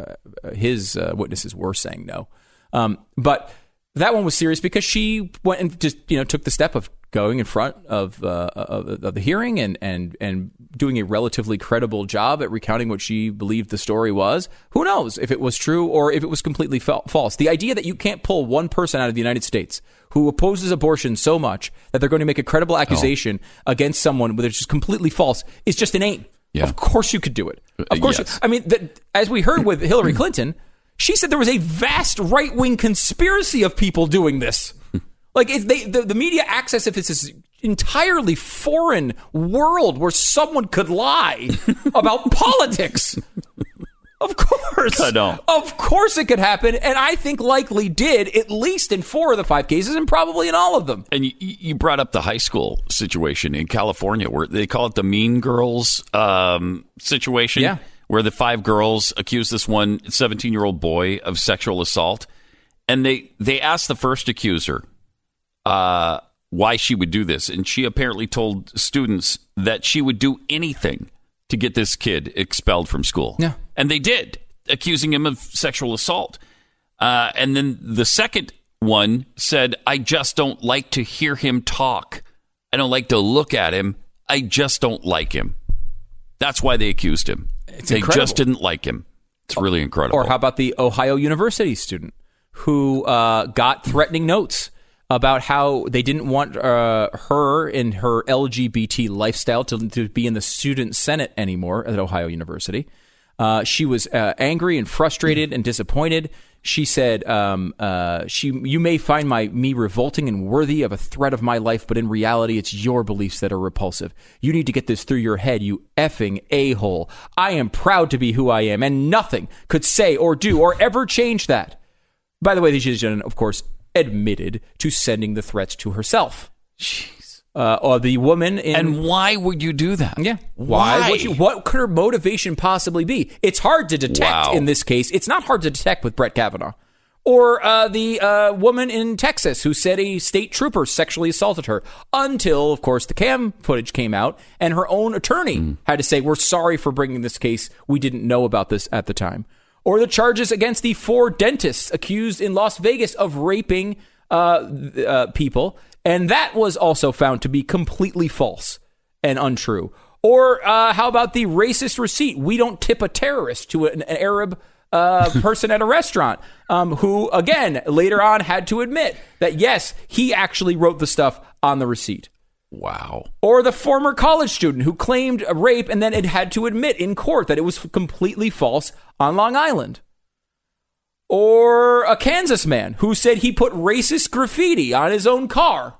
witnesses were saying no. But that one was serious because she went and just took the step of going in front of the hearing and doing a relatively credible job at recounting what she believed the story was. Who knows if it was true or if it was completely false? The idea that you can't pull one person out of the United States who opposes abortion so much that they're going to make a credible accusation against someone which is completely false is just inane. Yeah. Of course you could do it. Of course. Yes. As we heard with Hillary Clinton, she said there was a vast right-wing conspiracy of people doing this. Like the media acts as if it's this entirely foreign world where someone could lie about politics. Of course. I know. Of course it could happen, and I think likely did, at least in 4 of the 5 cases, and probably in all of them. And you brought up the high school situation in California, where they call it the Mean Girls situation. Yeah. Where the 5 girls accused this one 17-year-old boy of sexual assault. And they asked the first accuser, why she would do this. And she apparently told students that she would do anything to get this kid expelled from school. Yeah. And they did, accusing him of sexual assault. And then the second one said, I just don't like to hear him talk. I don't like to look at him. I just don't like him. That's why they accused him. They just didn't like him. It's really incredible. Or how about the Ohio University student who got threatening notes about how they didn't want her and her LGBT lifestyle to be in the student senate anymore at Ohio University. She was angry and frustrated and disappointed. She said, "You may find me revolting and worthy of a threat of my life, but in reality, it's your beliefs that are repulsive. You need to get this through your head, you effing a-hole. I am proud to be who I am, and nothing could say or do or ever change that." By the way, she, of course, admitted to sending the threats to herself. Jeez. Or the woman in... And why would you do that? Yeah. Why? What could her motivation possibly be? It's hard to detect in this case. It's not hard to detect with Brett Kavanaugh. Or the woman in Texas who said a state trooper sexually assaulted her until, of course, the cam footage came out and her own attorney had to say, we're sorry for bringing this case. We didn't know about this at the time. Or the charges against the 4 dentists accused in Las Vegas of raping people. And that was also found to be completely false and untrue. Or how about the racist receipt? We don't tip a terrorist to an Arab person at a restaurant who, again, later on had to admit that, yes, he actually wrote the stuff on the receipt. Wow. Or the former college student who claimed a rape and then it had to admit in court that it was completely false on Long Island. Or a Kansas man who said he put racist graffiti on his own car.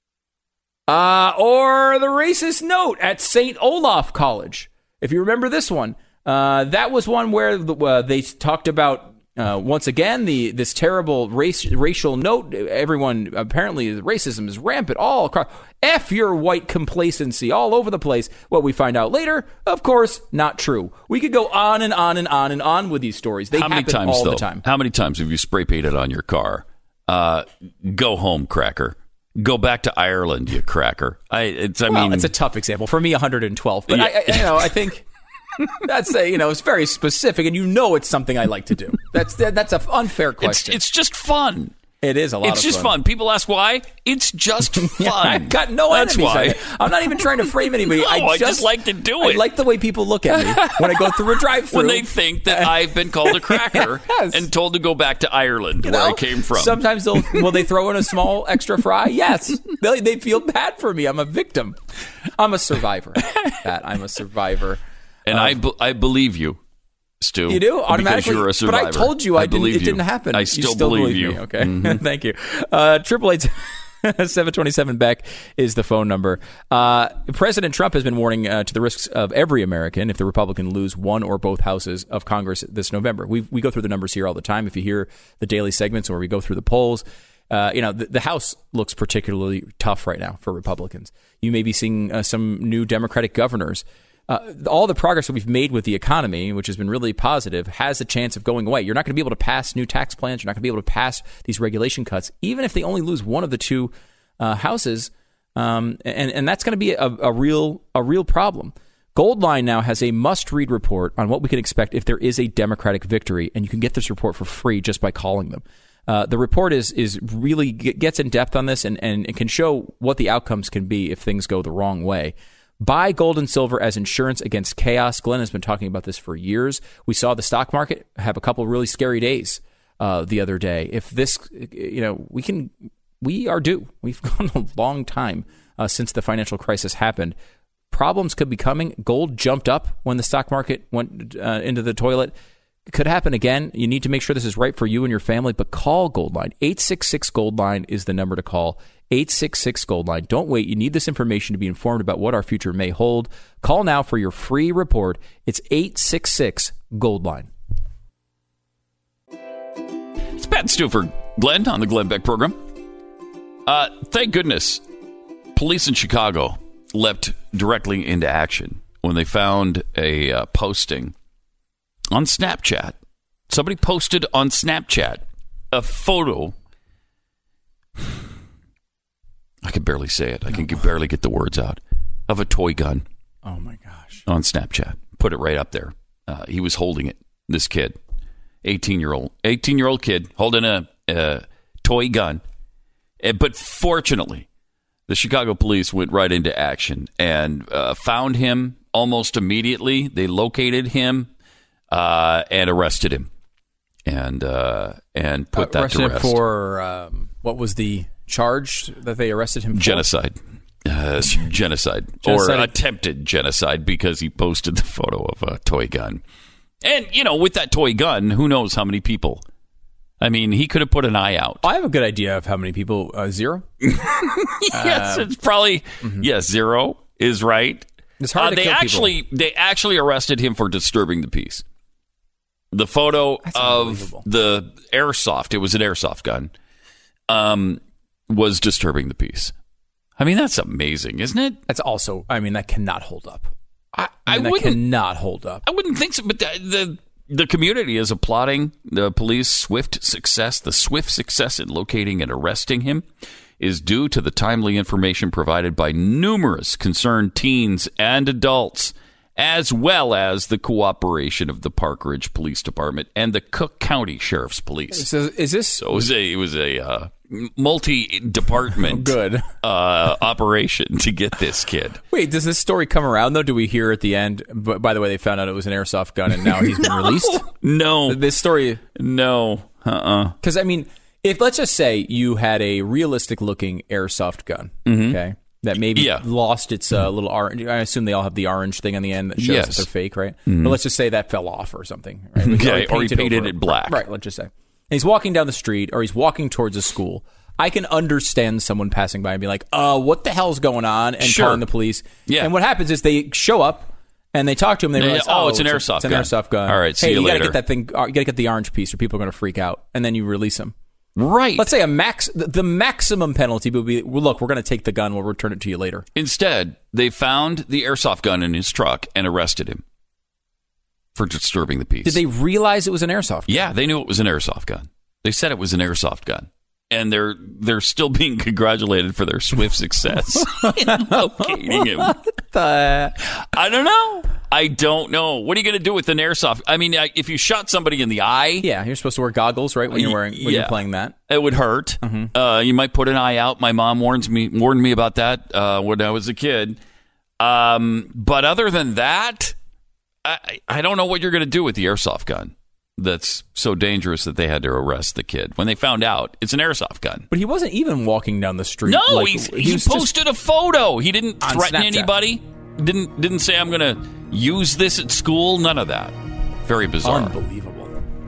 Or the racist note at St. Olaf College. If you remember this one, that was one where they talked about, once again, this terrible racial note. Everyone, apparently, racism is rampant all across. F your white complacency all over the place. What we find out later, of course, not true. We could go on and on and on and on with these stories. They happen all the time. How many times have you spray painted on your car? Go home, cracker. Go back to Ireland, you cracker. It's a tough example. For me, 112. But I think that's it's very specific, and it's something I like to do. That's an unfair question. It's just fun. It is a lot of fun. It's just fun. People ask why. It's just fun. I've got no enemies. That's why. I'm not even trying to frame anybody. I just like to do it. I like the way people look at me when I go through a drive-thru. When they think that I've been called a cracker and told to go back to Ireland, where I came from. Sometimes will they throw in a small extra fry? Yes. They feel bad for me. I'm a victim. I'm a survivor. I'm a survivor. And I believe you, Stu. You do? Automatically? Because you're a survivor. But I told you it didn't happen. I still believe you. Me. Okay. Mm-hmm. Thank you. 888-727 Beck is the phone number. President Trump has been warning to the risks of every American if the Republicans lose one or both houses of Congress this November. We go through the numbers here all the time. If you hear the daily segments or we go through the polls, the House looks particularly tough right now for Republicans. You may be seeing some new Democratic governors. All the progress that we've made with the economy, which has been really positive, has a chance of going away. You're not going to be able to pass new tax plans. You're not going to be able to pass these regulation cuts, even if they only lose one of the two houses. And that's going to be a real problem. Goldline now has a must-read report on what we can expect if there is a Democratic victory, and you can get this report for free just by calling them. The report is really gets in depth on this and it can show what the outcomes can be if things go the wrong way. Buy gold and silver as insurance against chaos. Glenn has been talking about this for years. We saw the stock market have a couple of really scary days the other day. If this, we are due. We've gone a long time since the financial crisis happened. Problems could be coming. Gold jumped up when the stock market went into the toilet. It could happen again. You need to make sure this is right for you and your family, but call Goldline. 866-GOLDLINE is the number to call. 866-GOLDLINE. Don't wait. You need this information to be informed about what our future may hold. Call now for your free report. It's 866-GOLDLINE. It's Pat and Stu for Glenn on the Glenn Beck program. Thank goodness police in Chicago leapt directly into action when they found a posting on Snapchat. Somebody posted on Snapchat a photo. I can barely say it. I can barely get the words out. Of a toy gun. Oh, my gosh. On Snapchat. Put it right up there. He was holding it. This kid. 18-year-old kid holding a toy gun. But fortunately, the Chicago police went right into action and found him almost immediately. They located him and arrested him. And put that to rest. For what was the charge that they arrested him for? Genocide. Genocide. Or attempted genocide, because he posted the photo of a toy gun. And, with that toy gun, who knows how many people. I mean, he could have put an eye out. I have a good idea of how many people. 0? Yes, it's probably, yes, 0 is right. It's hard to kill people. They actually arrested him for disturbing the peace. The photo of the airsoft, it was an airsoft gun, was disturbing the peace. I mean, that's amazing, isn't it? That's also, that cannot hold up. That cannot hold up. I wouldn't think so, but the community is applauding the police swift success. The swift success in locating and arresting him is due to the timely information provided by numerous concerned teens and adults, as well as the cooperation of the Park Ridge Police Department and the Cook County Sheriff's Police. So is this? So it was a multi-department operation to get this kid. Wait, does this story come around, though? Do we hear at the end, by the way, they found out it was an airsoft gun and now he's been released? No. This story... No. Because, if let's just say you had a realistic-looking airsoft gun, okay, that maybe lost its little orange... I assume they all have the orange thing on the end that shows that they're fake, right? But let's just say that fell off or something. Right? Or he painted it black. Right, let's just say. And he's walking down the street, or he's walking towards a school. I can understand someone passing by and be like, what the hell's going on? And calling the police. Yeah. And what happens is they show up and they talk to him. And they realize, it's an airsoft gun. It's an airsoft gun. All right, see you later. You got to get that thing. You got to get the orange piece or people are going to freak out. And then you release him. Right. Let's say the maximum penalty would be, look, we're going to take the gun. We'll return it to you later. Instead, they found the airsoft gun in his truck and arrested him for disturbing the peace. Did they realize it was an airsoft gun? Yeah, they knew it was an airsoft gun. They said it was an airsoft gun. And they're still being congratulated for their swift success in locating him. I don't know. What are you going to do with an airsoft? If you shot somebody in the eye... Yeah, you're supposed to wear goggles, right, when you're playing that. It would hurt. Mm-hmm. You might put an eye out. My mom warned me about that when I was a kid. But other than that, I don't know what you're going to do with the airsoft gun. That's so dangerous that they had to arrest the kid when they found out it's an airsoft gun. But he wasn't even walking down the street. No, he posted a photo. He didn't threaten anybody. Didn't say, I'm going to use this at school. None of that. Very bizarre. Unbelievable.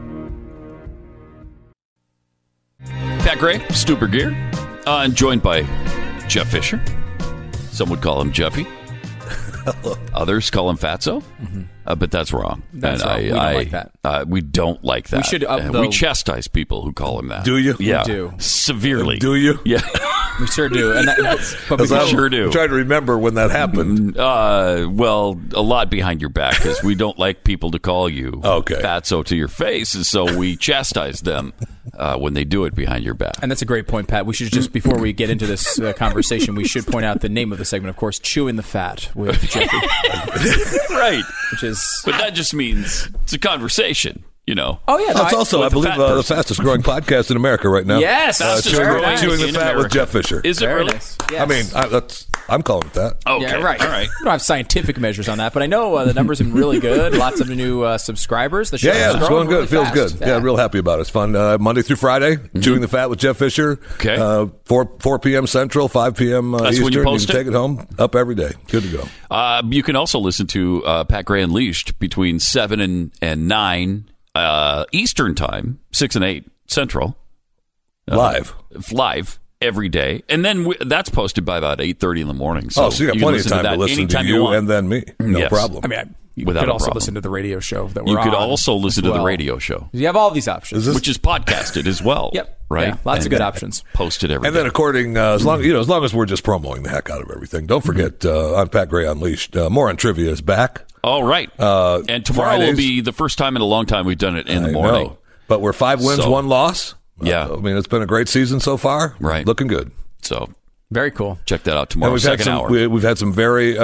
Pat Gray, Stuber Gear, joined by Jeff Fisher. Some would call him Jeffy. Others call him Fatso, but that's wrong. That's wrong. We don't like that. We don't like that. We should. We chastise people who call him that. Do you? Yeah, we do. Severely. Do you? Yeah, we sure do. And we sure do. I'm trying to remember when that happened. Well, a lot behind your back, because we don't like people to call you Fatso to your face, and so we chastise them when they do it behind your back. And that's a great point, Pat. We should just, before we get into this conversation, we should point out the name of the segment, of course, Chewing the Fat with Jeffy. Right. But that just means it's a conversation, Oh, yeah. That's also, I believe, the fastest growing podcast in America right now. Yes. Chewing the Fat with Jeff Fisher. Is it really? Yes. I'm calling it that. Okay. Yeah, right. All right. We don't have scientific measures on that, but I know the numbers have been really good. Lots of new subscribers. The show it's going good. It feels good. Yeah, real happy about it. It's fun. Monday through Friday, Chewing the Fat with Jeff Fisher. Okay. 4 p.m. Central, 5 p.m. That's Eastern. When you post can take it home. Up every day. Good to go. You can also listen to Pat Gray Unleashed between 7 and 9 Eastern Time, 6 and 8 Central. Live every day, and then that's posted by about 8:30 in the morning. So you got plenty of time to listen to you and then me. No problem. You could also listen to the radio show that we're on. You could also listen to the radio show. You have all these options, which is podcasted as well. Yep. Right. Yeah, lots of good options. Posted every day. And then according, as long as we're just promoting the heck out of everything, don't forget on Pat Gray Unleashed, More on Trivia is back. All right. And tomorrow will be the first time in a long time we've done it in the morning. Know. But we're 5 wins, 1 loss. Yeah. It's been a great season so far. Right. Looking good. So Very cool. Check that out tomorrow. And Second hour. We've had some very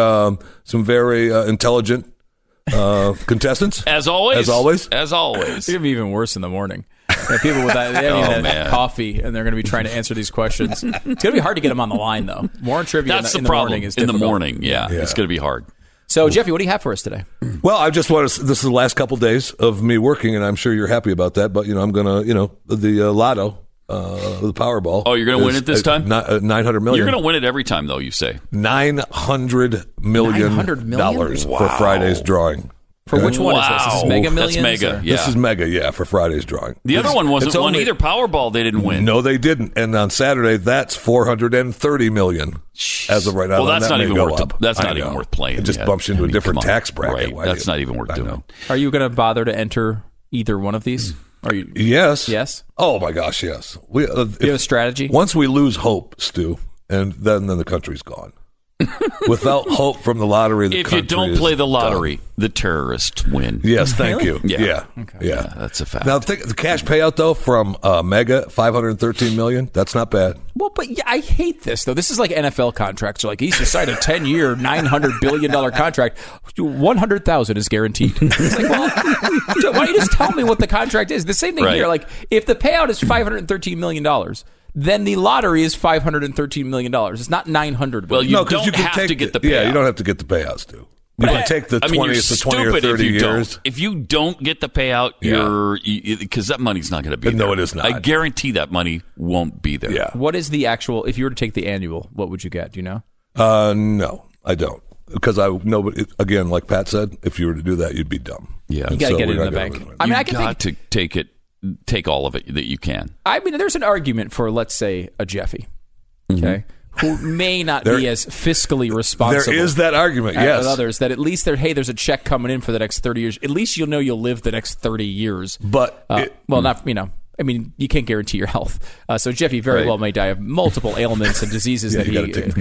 intelligent contestants. As always. It's going to be even worse in the morning. People with that, they haven't had coffee, and they're going to be trying to answer these questions. It's going to be hard to get them on the line, though. More trivia That's in the the problem. morning is in the difficult. morning, yeah. It's going to be hard. So, Jeffy, what do you have for us today? Well, I just want to. This is the last couple days of me working, and I'm sure you're happy about that. But I'm going to, the Lotto, the Powerball. Oh, you're going to win it this time? $900 million. You're going to win it every time, though. You say $900 million for Friday's drawing. For which one is this? This is Mega Millions? That's Mega. Yeah. This is Mega, for Friday's drawing. The other one wasn't won either. Powerball, they didn't win. No, they didn't. And on Saturday, that's $430 million as of right now. Well, that's not even worth. That's not I even know. worth playing. It just bumps you into a different tax bracket. Right. That's not even worth doing. Are you going to bother to enter either one of these? Are you? Yes. Yes. Oh my gosh, yes. Do you have a strategy? Once we lose hope, Stu, and then the country's gone. Without hope from the lottery, if you don't play the lottery, the terrorists win. Yes, thank you. Yeah. Yeah, that's a fact. Now, think the cash payout though from Mega, $513 million. That's not bad. Well, but I hate this though. This is like NFL contracts. Like he's signed a 10-year, $900 billion contract. 100,000 is guaranteed. It's like, well, why don't you just tell me what the contract is? The same thing here. Like if the payout is $513 million. Then the lottery is $513 million. It's not $900 million. Well, you don't have to get the payout. Yeah, you don't have to get the payouts, Stu. You can take the 20 or 30 years. If you don't get the payout, because that money's not going to be there. No, it is not. I guarantee that money won't be there. Yeah. What is the actual, if you were to take the annual, what would you get? Do you know? No, I don't. Because I know, again, like Pat said, if you were to do that, you'd be dumb. Yeah. You got to get it in the bank. I mean, I can got to take all of it that you can. I mean, there's an argument for, let's say, a Jeffy, okay, who may not be as fiscally responsible. There is that argument, yes. With others, that at least there's a check coming in for the next 30 years. At least you'll know you'll live the next 30 years. But, not, I mean, you can't guarantee your health. So Jeffy very well may die of multiple ailments and diseases that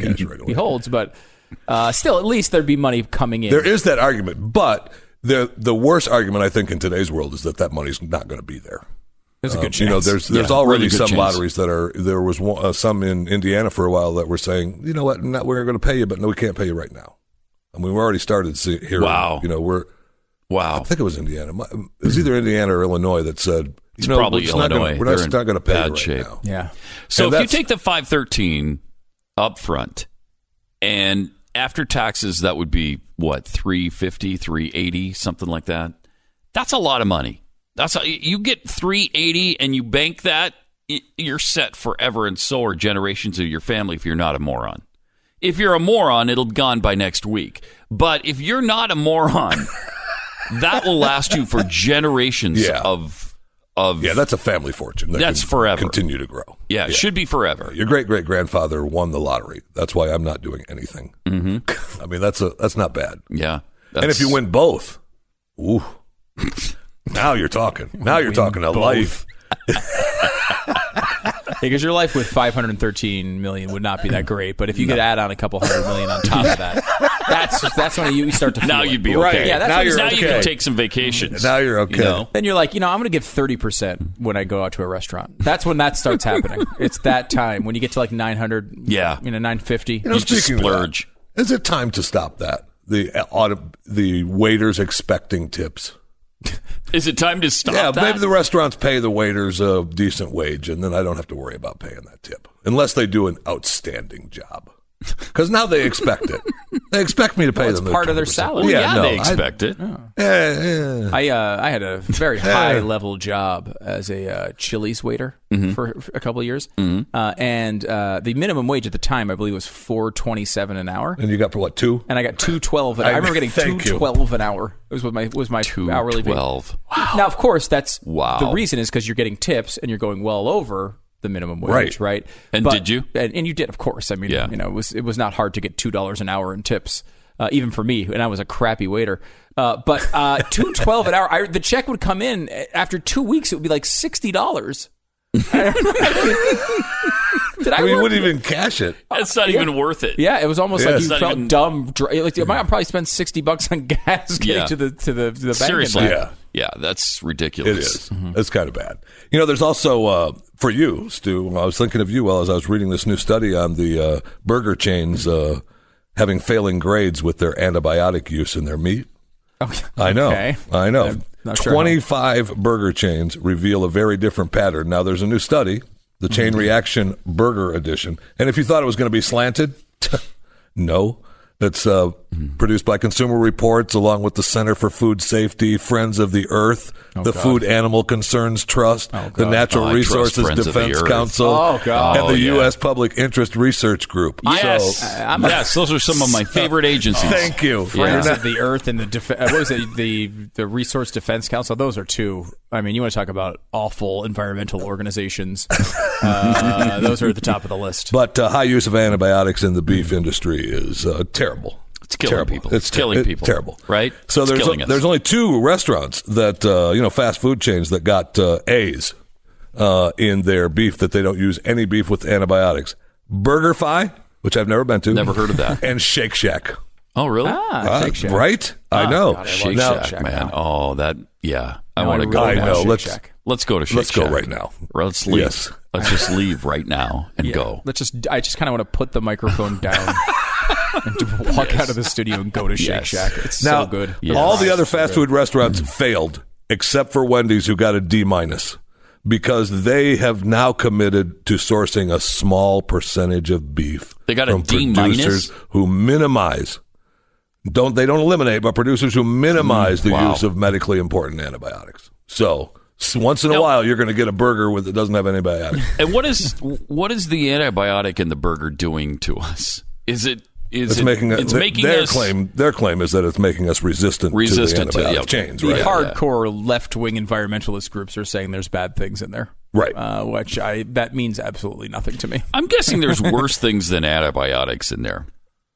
he holds. But still, at least there'd be money coming in. There is that argument, but the worst argument I think in today's world is that money's not going to be there. There's a good chance. There's already some lotteries that are. There was some in Indiana for a while that were saying, you know what, we're going to pay you, but no, we can't pay you right now. I mean, we already started hearing. Wow. I think it was Indiana. It was either Indiana or Illinois that said, it's probably Illinois. We're not going to pay you right shape. now. Yeah. So if you take the 513 up front, and after taxes, that would be what, $350, $380, something like that. That's a lot of money. That's you get $380 and you bank that, you're set forever, and so are generations of your family if you're not a moron. If you're a moron, it'll be gone by next week. But if you're not a moron, that will last you for generations of that's a family fortune. That's forever. Continue to grow. Yeah, it should be forever. Your great-great-grandfather won the lottery. That's why I'm not doing anything. Mm-hmm. I mean, that's not bad. Yeah. And if you win both, ooh. Now you're talking. Now you're talking a life. Because your life with $513 million would not be that great, but if you could add on a couple $100 million on top of that, that's when you start to feel now it. you'd be okay. Right. Yeah, now okay. You can take some vacations. Now you're okay. Then you're like, I'm going to give 30% when I go out to a restaurant. That's when that starts happening. It's that time when you get to like 900. Yeah, 950. You just splurge. Is it time to stop that? The waiters expecting tips. Is it time to stop that? Yeah, maybe the restaurants pay the waiters a decent wage, and then I don't have to worry about paying that tip. Unless they do an outstanding job. Because now they expect it. They expect me to pay them. It's part of their salary. Well, they expect it. Yeah. I had a very high-level job as a Chili's waiter for a couple of years. Mm-hmm. And the minimum wage at the time, I believe, was $4.27 an hour. And you got for what, $2? And I got $2.12. I remember getting $2.12 an hour. It was my hourly pay. $2.12. Wow. Now, of course, that's the reason is because you're getting tips and you're going well over the minimum wage, right? And did you? And you did, of course. I mean, it was not hard to get $2 an hour in tips, even for me, and I was a crappy waiter. But $2.12 an hour. The check would come in after 2 weeks. It would be like $60. You wouldn't even cash it. It's not even worth it. Yeah, it was almost like you felt dumb. Like, I probably spent $60 on gas getting to the bank. Seriously, yeah, that's ridiculous. It is. Mm-hmm. It's kind of bad. There's also for you, Stu, I was thinking of you as I was reading this new study on the burger chains having failing grades with their antibiotic use in their meat. Okay. I know. I'm not sure 25 burger chains reveal a very different pattern. Now, there's a new study, the Chain Reaction Burger Edition. And if you thought it was going to be slanted, no. It's produced by Consumer Reports along with the Center for Food Safety, Friends of the Earth, the Food Animal Concerns Trust, the Natural Resources Defense Council, and the U.S. Public Interest Research Group. Yes. So, yes, those are some of my favorite agencies. Thank you. Friends of the Earth and what was it? The Resource Defense Council. Those are two. I mean, you want to talk about awful environmental organizations. Those are at the top of the list. But high use of antibiotics in the beef industry is terrible. It's killing people. It's killing people. Terrible. Right? So there's only 2 restaurants that, fast food chains that got A's in their beef that they don't use any beef with antibiotics. BurgerFi, which I've never been to. Never heard of that. And Shake Shack. Oh, really? Shake Shack. Right? I know. God, Shake Shack, man. Oh, that, yeah. I want to go I now. know. Let's go to Shake Shack. Let's go right now. Let's leave. Yes. Let's just leave right now and go. I just kind of want to put the microphone down and walk out of the studio and go to Shake Shack. It's now, so good. All the other fast food restaurants failed except for Wendy's, who got a D- because they have now committed to sourcing a small percentage of beef. They got from a D-? producers who minimize. They don't eliminate, but producers who minimize the use of medically important antibiotics. So once in a while, you're going to get a burger that doesn't have antibiotics. And what is the antibiotic in the burger doing to us? It's making us their claim is that it's making us resistant to the antibiotic chains. Right? The hardcore left-wing environmentalist groups are saying there's bad things in there. Right. Which that means absolutely nothing to me. I'm guessing there's worse things than antibiotics in there.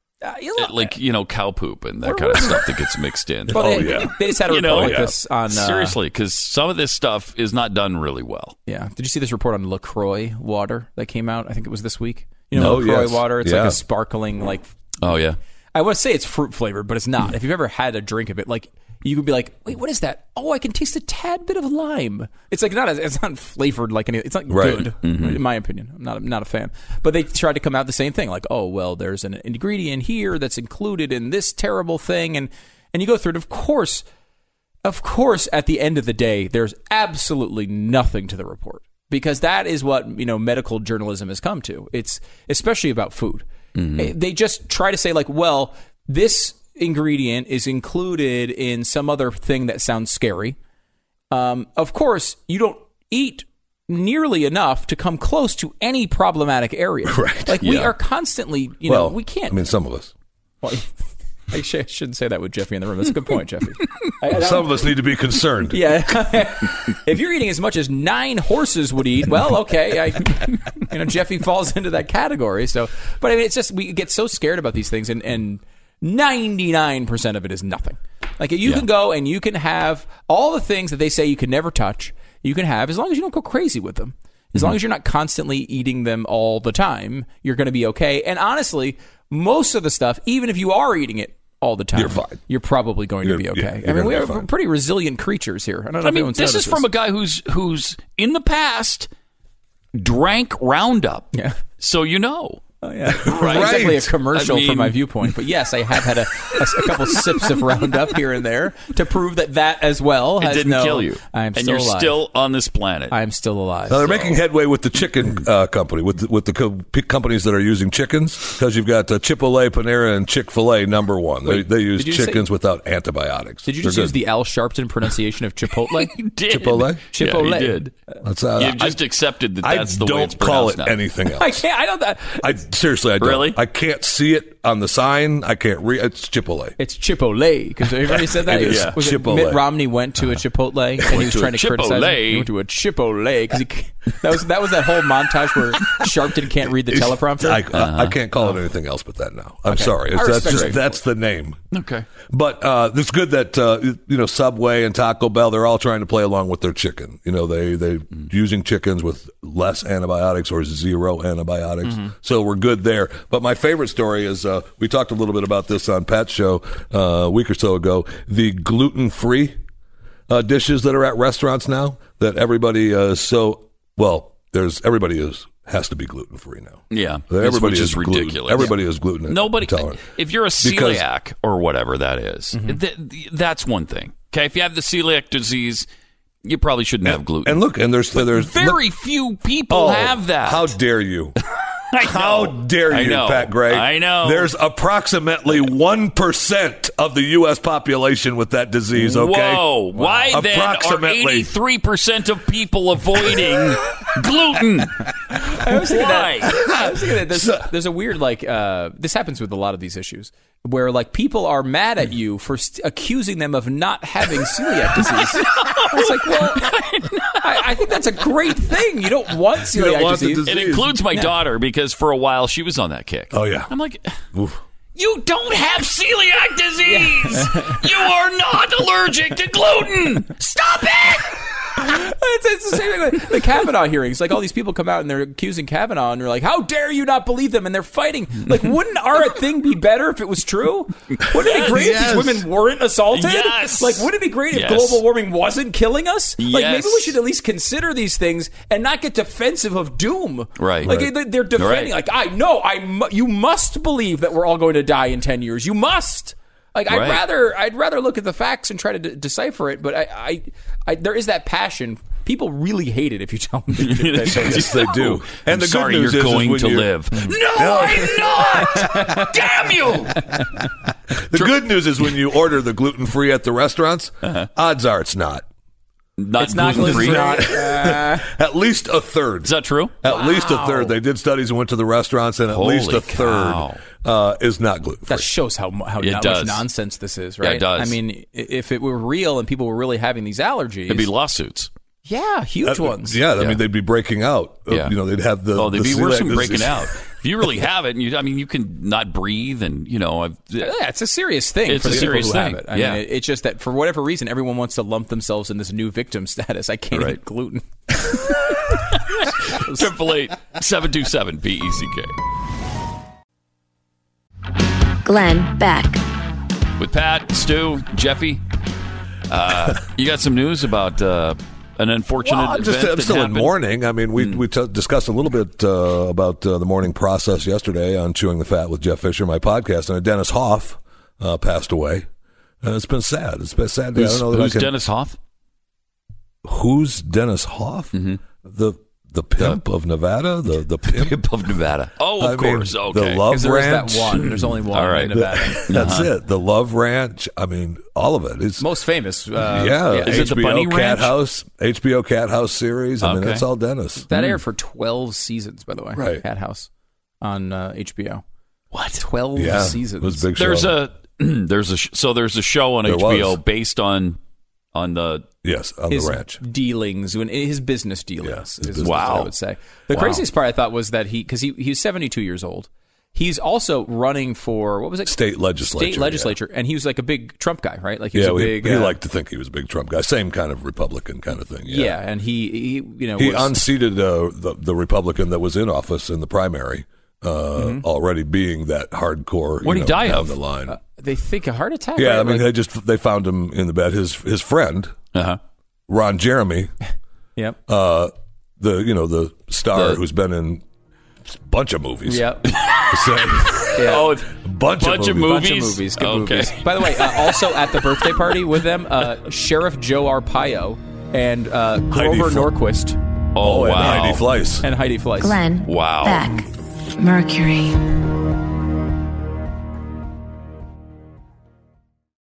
Like, cow poop and that kind of stuff that gets mixed in. Well, they just had a report like this on... Seriously, because some of this stuff is not done really well. Yeah. Did you see this report on LaCroix water that came out? I think it was this week. LaCroix water? It's like a sparkling, Oh, yeah. I want to say it's fruit flavored, but it's not. If you've ever had a drink of it, you could be like, wait, what is that? Oh, I can taste a tad bit of lime. It's it's not flavored like anything. It's not good, in my opinion. I'm not a fan. But they tried to come out the same thing, like, oh, well, there's an ingredient here that's included in this terrible thing, and you go through it. Of course, at the end of the day, there's absolutely nothing to the report, because that is what medical journalism has come to. It's especially about food. Mm-hmm. They just try to say well, this ingredient is included in some other thing that sounds scary. Of course, you don't eat nearly enough to come close to any problematic area. Right. We are constantly, we can't. I mean, some of us. Well, I shouldn't say that with Jeffy in the room. That's a good point, Jeffy. Some of us need to be concerned. Yeah. If you're eating as much as 9 horses would eat, well, okay. Jeffy falls into that category. So, but I mean, it's just, we get so scared about these things, and 99% of it is nothing. You can go and you can have all the things that they say you can never touch. You can have, as long as you don't go crazy with them. As long as you're not constantly eating them all the time, you're going to be okay. And honestly, most of the stuff, even if you are eating it all the time, you're fine. You're probably going to be okay. We're pretty resilient creatures here. I don't know if this is from a guy who's in the past drank Roundup. Yeah. So Oh, yeah. Right. Exactly a commercial from my viewpoint. But yes, I have had a couple sips of Roundup here and there to prove that as well has didn't kill you. I'm still alive. And you're still on this planet. I'm still alive. Now, they're making headway with the chicken company, with the companies that are using chickens, because you've got Chipotle, Panera, and Chick-fil-A number one. They use chickens without antibiotics. Did you just use the Al Sharpton pronunciation of Chipotle? He did. Chipotle? Chipotle. Yeah, he did. You've just accepted that's the way it's pronounced now. I don't call it anything else. I can't. I don't. Seriously, I don't. Really? I can't see it on the sign. I can't read. It's Chipotle. It's Chipotle, because have you already said that? Yeah. Was Chipotle. Mitt Romney went to a Chipotle and he was trying to criticize him. He went to a Chipotle because that was that whole montage where Sharpton can't read the teleprompter. I can't call it anything else but that now. I'm sorry. That's the name. Okay. But it's good that Subway and Taco Bell, they're all trying to play along with their chicken. They using chickens with less antibiotics or zero antibiotics. Mm-hmm. So we're good there. But my favorite story is we talked a little bit about this on Pat's show a week or so ago. The gluten-free dishes that are at restaurants now that everybody everybody has to be gluten free now. Yeah, everybody which is gluten. ridiculous. Everybody is gluten Nobody. intolerant. If you're a celiac or whatever that is, that's one thing. Okay, if you have the celiac disease, you probably shouldn't have gluten. And look, and there's very few people have that. How dare you? How dare you, Pat Gray? I know. There's approximately 1% of the U.S. population with that disease, okay? Whoa. Why then are 83% of people avoiding gluten? I was thinking that there's a weird, this happens with a lot of these issues, where, people are mad at you for accusing them of not having celiac disease. It's like, well, I think that's a great thing. You don't want celiac disease. It includes my daughter, because for a while she was on that kick. Oh, yeah. I'm like, you don't have celiac disease. You are not allergic to gluten. Stop it. It's the same thing with the Kavanaugh hearings. All these people come out and they're accusing Kavanaugh, and they're like, how dare you not believe them? And they're fighting. Wouldn't our thing be better if it was true? Wouldn't it be great if these women weren't assaulted? Yes. Wouldn't it be great if global warming wasn't killing us? Yes. Maybe we should at least consider these things and not get defensive of doom. Right. They're defending, you must believe that we're all going to die in 10 years. You must. I'd rather look at the facts and try to decipher it, but I there is that passion. People really hate it if you tell them. Yes, they do. And the good news you're is going to live. No, I'm not. Damn you! The good news is when you order the gluten free at the restaurants, odds are it's not. It's not gluten-free? At least a third. Is that true? At least a third. They did studies and went to the restaurants, and at least a third is not gluten-free. That shows how much nonsense this is, right? Yeah, it does. I mean, if it were real and people were really having these allergies... It'd be lawsuits. Yeah, huge ones. Yeah, I mean, they'd be breaking out. Yeah. They'd have the... they'd be worse than breaking out. If you really have it, and you can not breathe, and, it's a serious thing. It's for the a serious people who thing. Have it. I mean, it's just that for whatever reason, everyone wants to lump themselves in this new victim status. I can't eat gluten. 888-727-BECK. Glenn Beck. With Pat, Stu, Jeffy. You got some news about an unfortunate event I'm still in happened? mourning. I mean, we discussed a little bit about the mourning process yesterday on Chewing the Fat with Jeff Fisher, my podcast, and Dennis Hoff passed away. It's been sad. It's been sad. Who's Dennis Hoff? Who's Dennis Hoff? Mm-hmm. The pimp of Nevada? The pimp of Nevada. Oh, of course. Okay. The Love There's Ranch. that one. There's only one in Nevada. That's it. The Love Ranch. I mean, all of it. It's most famous. Is it the Bunny Cat Ranch? House, HBO Cat House series. I mean, that's all Dennis. That aired for 12 seasons, by the way. Right. Cat House on HBO. What? 12 seasons. It was a big show. There's a show on HBO based on the his ranch dealings, his business dealings. Yeah, is what I would say. The craziest part I thought was that he's 72 years old. He's also running for what was it? State legislature, and he was like a big Trump guy, right? Like he liked to think he was a big Trump guy, same kind of Republican kind of thing. Yeah, and he unseated the Republican that was in office in the primary. Already being that hardcore. What did he die of? The line. They think a heart attack. Yeah, right? I mean they found him in the bed. His friend, Ron Jeremy. Yep. The star who's been in a bunch of movies. Yep. A bunch of movies. Good movies. By the way, also at the birthday party with them, Sheriff Joe Arpaio and Grover Norquist. Oh, wow. And Heidi Fleiss. And Heidi Fleiss. Glenn Wow. Beck. Mercury.